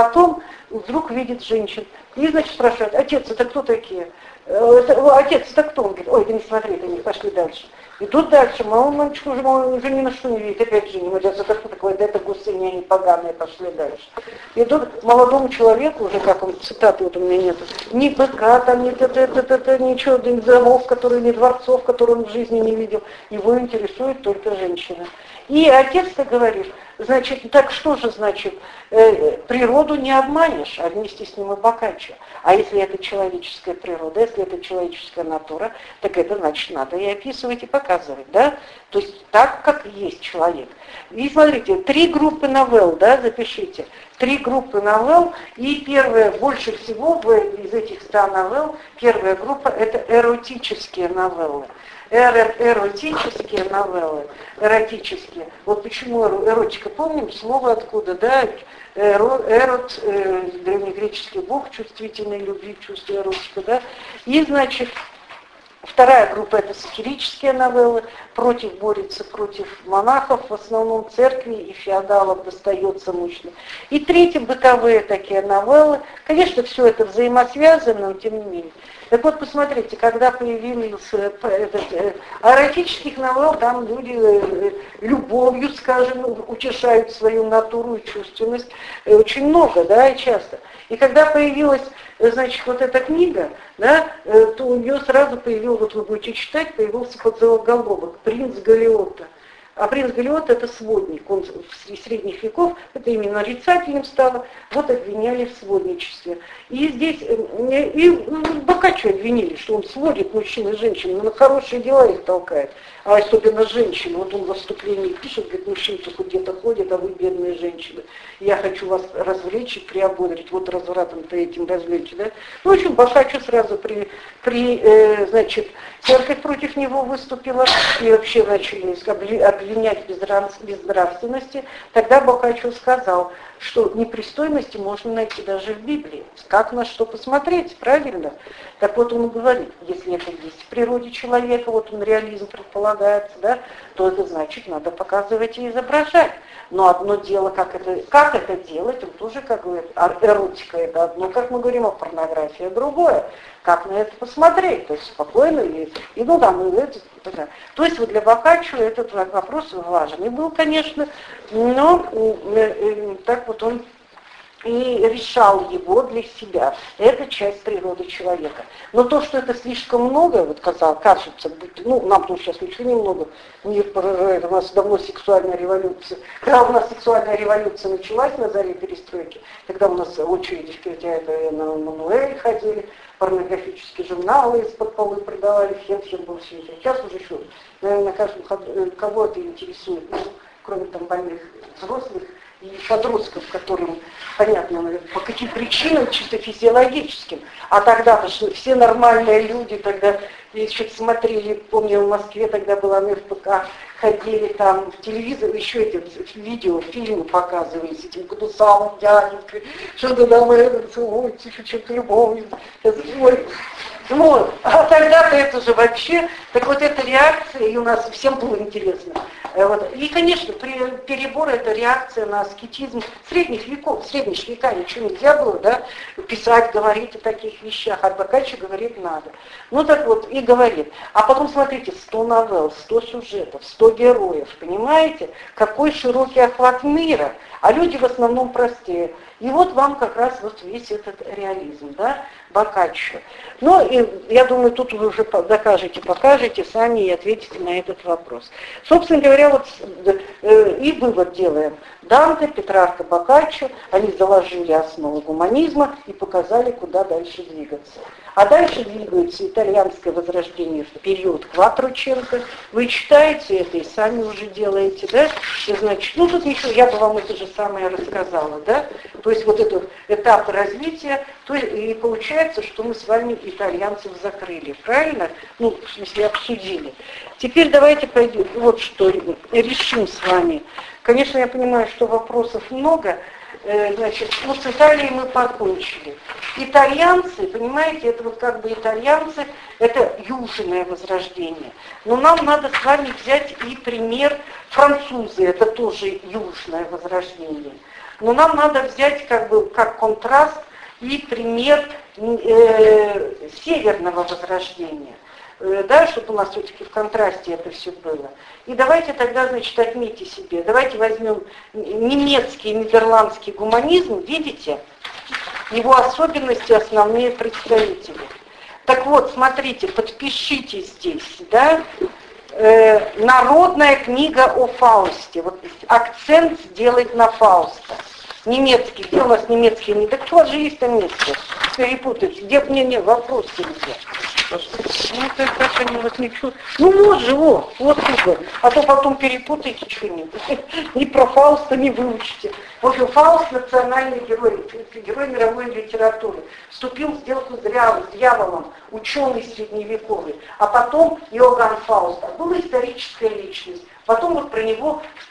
вдруг видит женщин. И, значит, спрашивает, отец, это кто такие? Отец, это кто? Он говорит, ой, да не смотри, они пошли дальше. Идут дальше, мальчик уже ни на что не видит, опять же не видит, это кто такой, да это гусыни, они поганые, пошли дальше. Идут молодому человеку, уже как он, цитаты вот у меня нету, ни быка там, ничего, ни домов, ни дворцов, которые он в жизни не видел, его интересует только женщина. И отец-то говорит, значит, так что же значит, природу не обманешь, а вместе с ним и Боккаччо. А если это человеческая природа, если это человеческая натура, так это значит надо и описывать, и показывать, да? То есть так, как есть человек. И смотрите, 3 группы новелл, да, запишите. 3 группы новелл, и первая, больше всего из этих 100 новелл, первая группа это эротические новеллы. Эротические новеллы, эротические. Вот почему эротика, помним слово откуда, да? Эрот, древнегреческий бог чувствительной любви, чувства эротика, да. И, значит, вторая группа — это сатирические новеллы, борется против монахов, в основном церкви и феодалов достается мощно. И третье — бытовые такие новеллы. Конечно, все это взаимосвязано, но тем не менее. Так вот, посмотрите, когда появился эротических новелл, там люди любовью, скажем, утешают свою натуру и чувственность очень много, да, и часто. И когда появилась, значит, вот эта книга, да, то у нее сразу появился, вот вы будете читать, появился подзаголовок «Принц Галиота». А принц Галиот — это сводник, он с средних веков, это именно нарицателем стало, вот обвиняли в сводничестве. И здесь, и Боккаччо обвинили, что он сводит мужчин и женщин, но на хорошие дела их толкает, а особенно женщин. Вот он в выступлении пишет, говорит, мужчины только где-то ходят, а вы бедные женщины. Я хочу вас развлечь и приободрить, вот развратом-то этим развлечь, да. Ну, в общем, Боккаччо сразу значит, церковь против него выступила, и вообще начали обвинять в безнравственности. Тогда Боккаччо сказал, что непристойности можно найти даже в Библии. Как на что посмотреть, правильно? Так вот он говорит, если это есть в природе человека, вот он реализм предполагается, да, то это значит, надо показывать и изображать. Но одно дело, как это делать, он тоже, как говорит, эротика это одно, как мы говорим, а порнография другое. Как на это посмотреть, то есть спокойно, ну там, то есть вот для Боккаччо этот вопрос важен. И был, конечно, но так вот он и решал его для себя. Это часть природы человека. Но то, что это слишком много, вот кажется, ну, нам тут сейчас ничего немного, мир поражает, у нас давно сексуальная революция. Когда у нас сексуальная революция началась на заре перестройки, тогда у нас очереди в кинотеатре на Мануэль ходили, порнографические журналы из-под полы продавали, всем был все. Сейчас уже что, наверное, кого это интересует, ну, кроме там больных взрослых и подростков, которым понятно, по каким причинам, чисто физиологическим. А тогда-то все нормальные люди тогда еще смотрели, помню, в Москве тогда была НФПК, ходили там в телевизор, еще эти видео, фильмы показывали с этим Гнусавым, дяденькой, что-то там, ой, что-то любовь, вот. А тогда-то это же вообще, так вот эта реакция, и у нас всем было интересно. Вот. И, конечно, перебор — это реакция на аскетизм средних веков. В средние века ничего нельзя было, да, писать, говорить о таких вещах. А Боккаччо говорит, надо. Ну так вот, и говорит. А потом, смотрите, 100 новелл, 100 сюжетов, 100 героев, понимаете? Какой широкий охват мира. А люди в основном простые. И вот вам как раз вот весь этот реализм, да, Боккаччо. Ну, и я думаю, тут вы уже покажете сами и ответите на этот вопрос. Собственно говоря, вот и вывод делаем. Данте, Петрарка, Боккаччо, они заложили основу гуманизма и показали, куда дальше двигаться. А дальше двигается итальянское возрождение в период Кватроченко. Вы читаете это и сами уже делаете, да? И, значит, ну тут ничего, я бы вам это же самое рассказала, да? То есть вот этот этап развития, то и получается, что мы с вами итальянцев закрыли, правильно? Ну, в смысле, обсудили. Теперь давайте пойдем, вот что решим с вами. Конечно, я понимаю, что вопросов много. Значит, ну, с Италией мы покончили. Итальянцы, понимаете, это вот как бы итальянцы, это южное возрождение. Но нам надо с вами взять и пример французы, это тоже южное возрождение. Но нам надо взять как бы как контраст и пример северного возрождения. Да, чтобы у нас все-таки в контрасте это все было. И давайте тогда, значит, отметьте себе, давайте возьмем немецкий и нидерландский гуманизм, видите, его особенности, основные представители. Так вот, смотрите, подпишите здесь, да, народная книга о Фаусте, вот акцент сделать на Фауста. Немецкий, где у нас немецкий, так у вас же есть немецкий. перепутать. Где мне вопрос нельзя. Ну, это как они вас ничего. Ну вот же, вот тут. А то потом перепутаете что-нибудь. Ни про Фауста не выучите. В общем, Фауст национальный герой мировой литературы. Вступил в сделку с дьяволом, ученый средневековый. А потом Иоганн Фауст была историческая личность. Потом вот про него в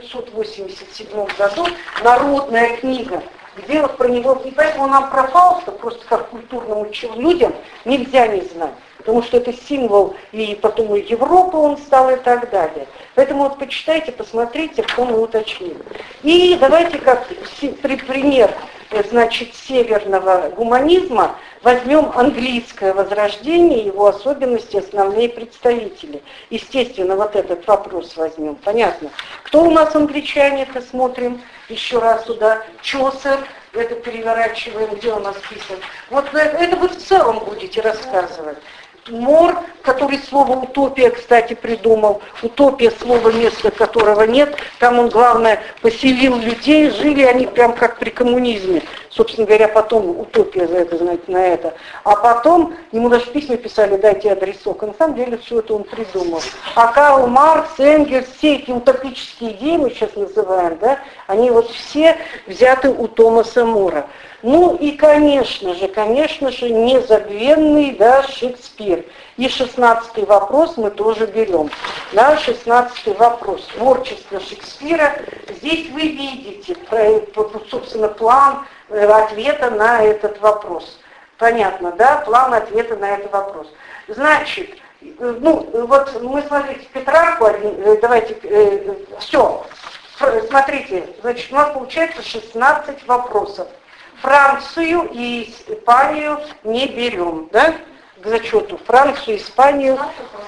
1587 году народная книга, где вот про него, и поэтому нам про Фауста, просто как культурным людям, нельзя не знать. Потому что это символ, и потом и Европы он стал, и так далее. Поэтому вот почитайте, посмотрите, в том и уточним. И давайте как пример, значит, северного гуманизма возьмем английское возрождение, его особенности, основные представители. Естественно, вот этот вопрос возьмем. Понятно. Кто у нас англичане-то, смотрим еще раз туда. Чосер, это переворачиваем, где у нас список. Вот это вы в целом будете рассказывать. Мор, который слово «утопия», кстати, придумал. Утопия — слово, места которого нет. Там он, главное, поселил людей, жили они прям как при коммунизме. Собственно говоря, потом утопия за это, знаете, на это. А потом ему даже письма писали: дайте адресок. А на самом деле все это он придумал. А Карл Маркс, Энгельс, все эти утопические идеи, мы сейчас называем, да, они вот все взяты у Томаса Мора. Ну и, конечно же, незабвенный, да, Шекспир. И 16-й вопрос мы тоже берем. Да, 16-й вопрос. Творчество Шекспира. Здесь вы видите, собственно, план ответа на этот вопрос. Понятно, да? План ответа на этот вопрос. Значит, ну, вот мы, смотрите, Петрарку, давайте, все. Смотрите, значит, у нас получается 16 вопросов. Францию и Испанию не берем, да, к зачету. Францию, Испанию,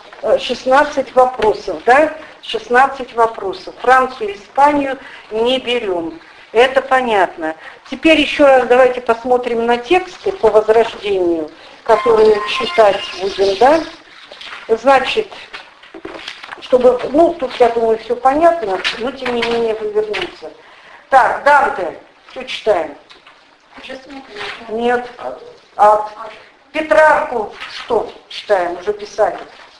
16 вопросов, да, 16 вопросов. Францию, Испанию не берем. Это понятно. Теперь еще раз давайте посмотрим на тексты по возрождению, которые читать будем, да. Значит, чтобы, ну, тут, я думаю, все понятно, но тем не менее вывернуться. Так, Данте, что читаем? Нет. Ад. Петрарку что читаем? Уже писали.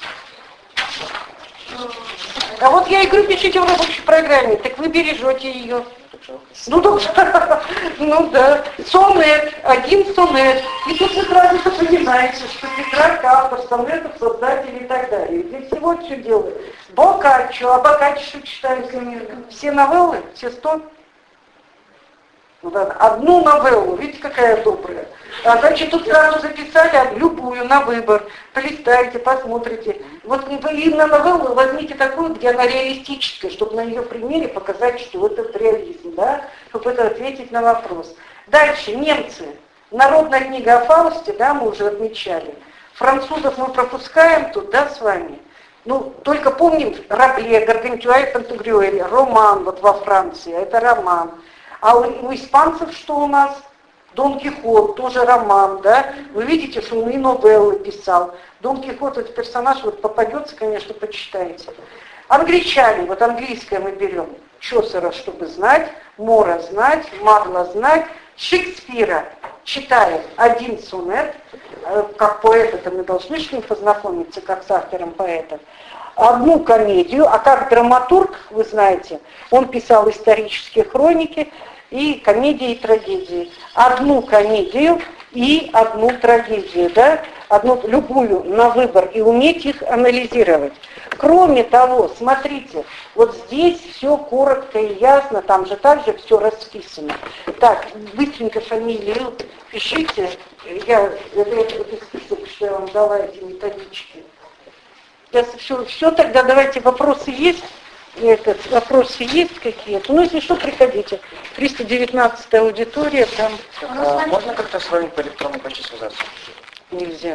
А вот я и говорю, пишите в рабочей программе, так вы бережете ее. Ну да. Сонет, один сонет. И тут вы сразу понимаете, что Петрарка автор сонетов, создатель и так далее. Для всего все делают. Боккаччо. А Боккаччо что читаем? Все новеллы? Все 100? Ну, да, одну новеллу, видите, какая добрая. А значит, тут сразу записали любую на выбор. Полистайте, посмотрите. Вот и на новеллу возьмите такую, где она реалистическая, чтобы на ее примере показать, что это реализм, да, чтобы это ответить на вопрос. Дальше, немцы. Народная книга о Фаусте, да, мы уже отмечали. Французов мы пропускаем тут, да, с вами. Ну, только помним Рабле, Гаргантюа и Пантагрюэль, роман вот во Франции, это роман. А у испанцев что у нас? Дон Кихот, тоже роман, да? Вы видите, что он и новеллы писал. Дон Кихот, этот персонаж, вот попадется, конечно, почитайте. Англичане, вот английское мы берем. Чосера, чтобы знать, Мора знать, Марла знать. Шекспира читаем один сонет. Как поэт, это мы должны с ним познакомиться, как с автором поэтов. Одну комедию, а как драматург, вы знаете, он писал исторические хроники и комедии и трагедии. Одну комедию и одну трагедию, да, одну любую на выбор и уметь их анализировать. Кроме того, смотрите, вот здесь все коротко и ясно, там же также все расписано. Так, быстренько фамилию пишите, это список, что я вам дала, эти методички. Все, тогда давайте, вопросы есть? Вопросы есть какие-то? Ну, если что, приходите. 319-я аудитория, там... Можно как-то с вами по электронной почте связаться? Нельзя.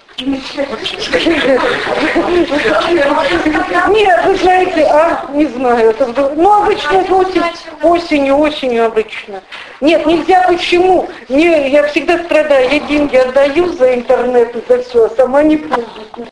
Нет, вы знаете, не знаю. Ну, обычно осенью обычно. Нет, нельзя, почему? Я всегда страдаю, я деньги отдаю за интернет и за все, а сама не пользуюсь.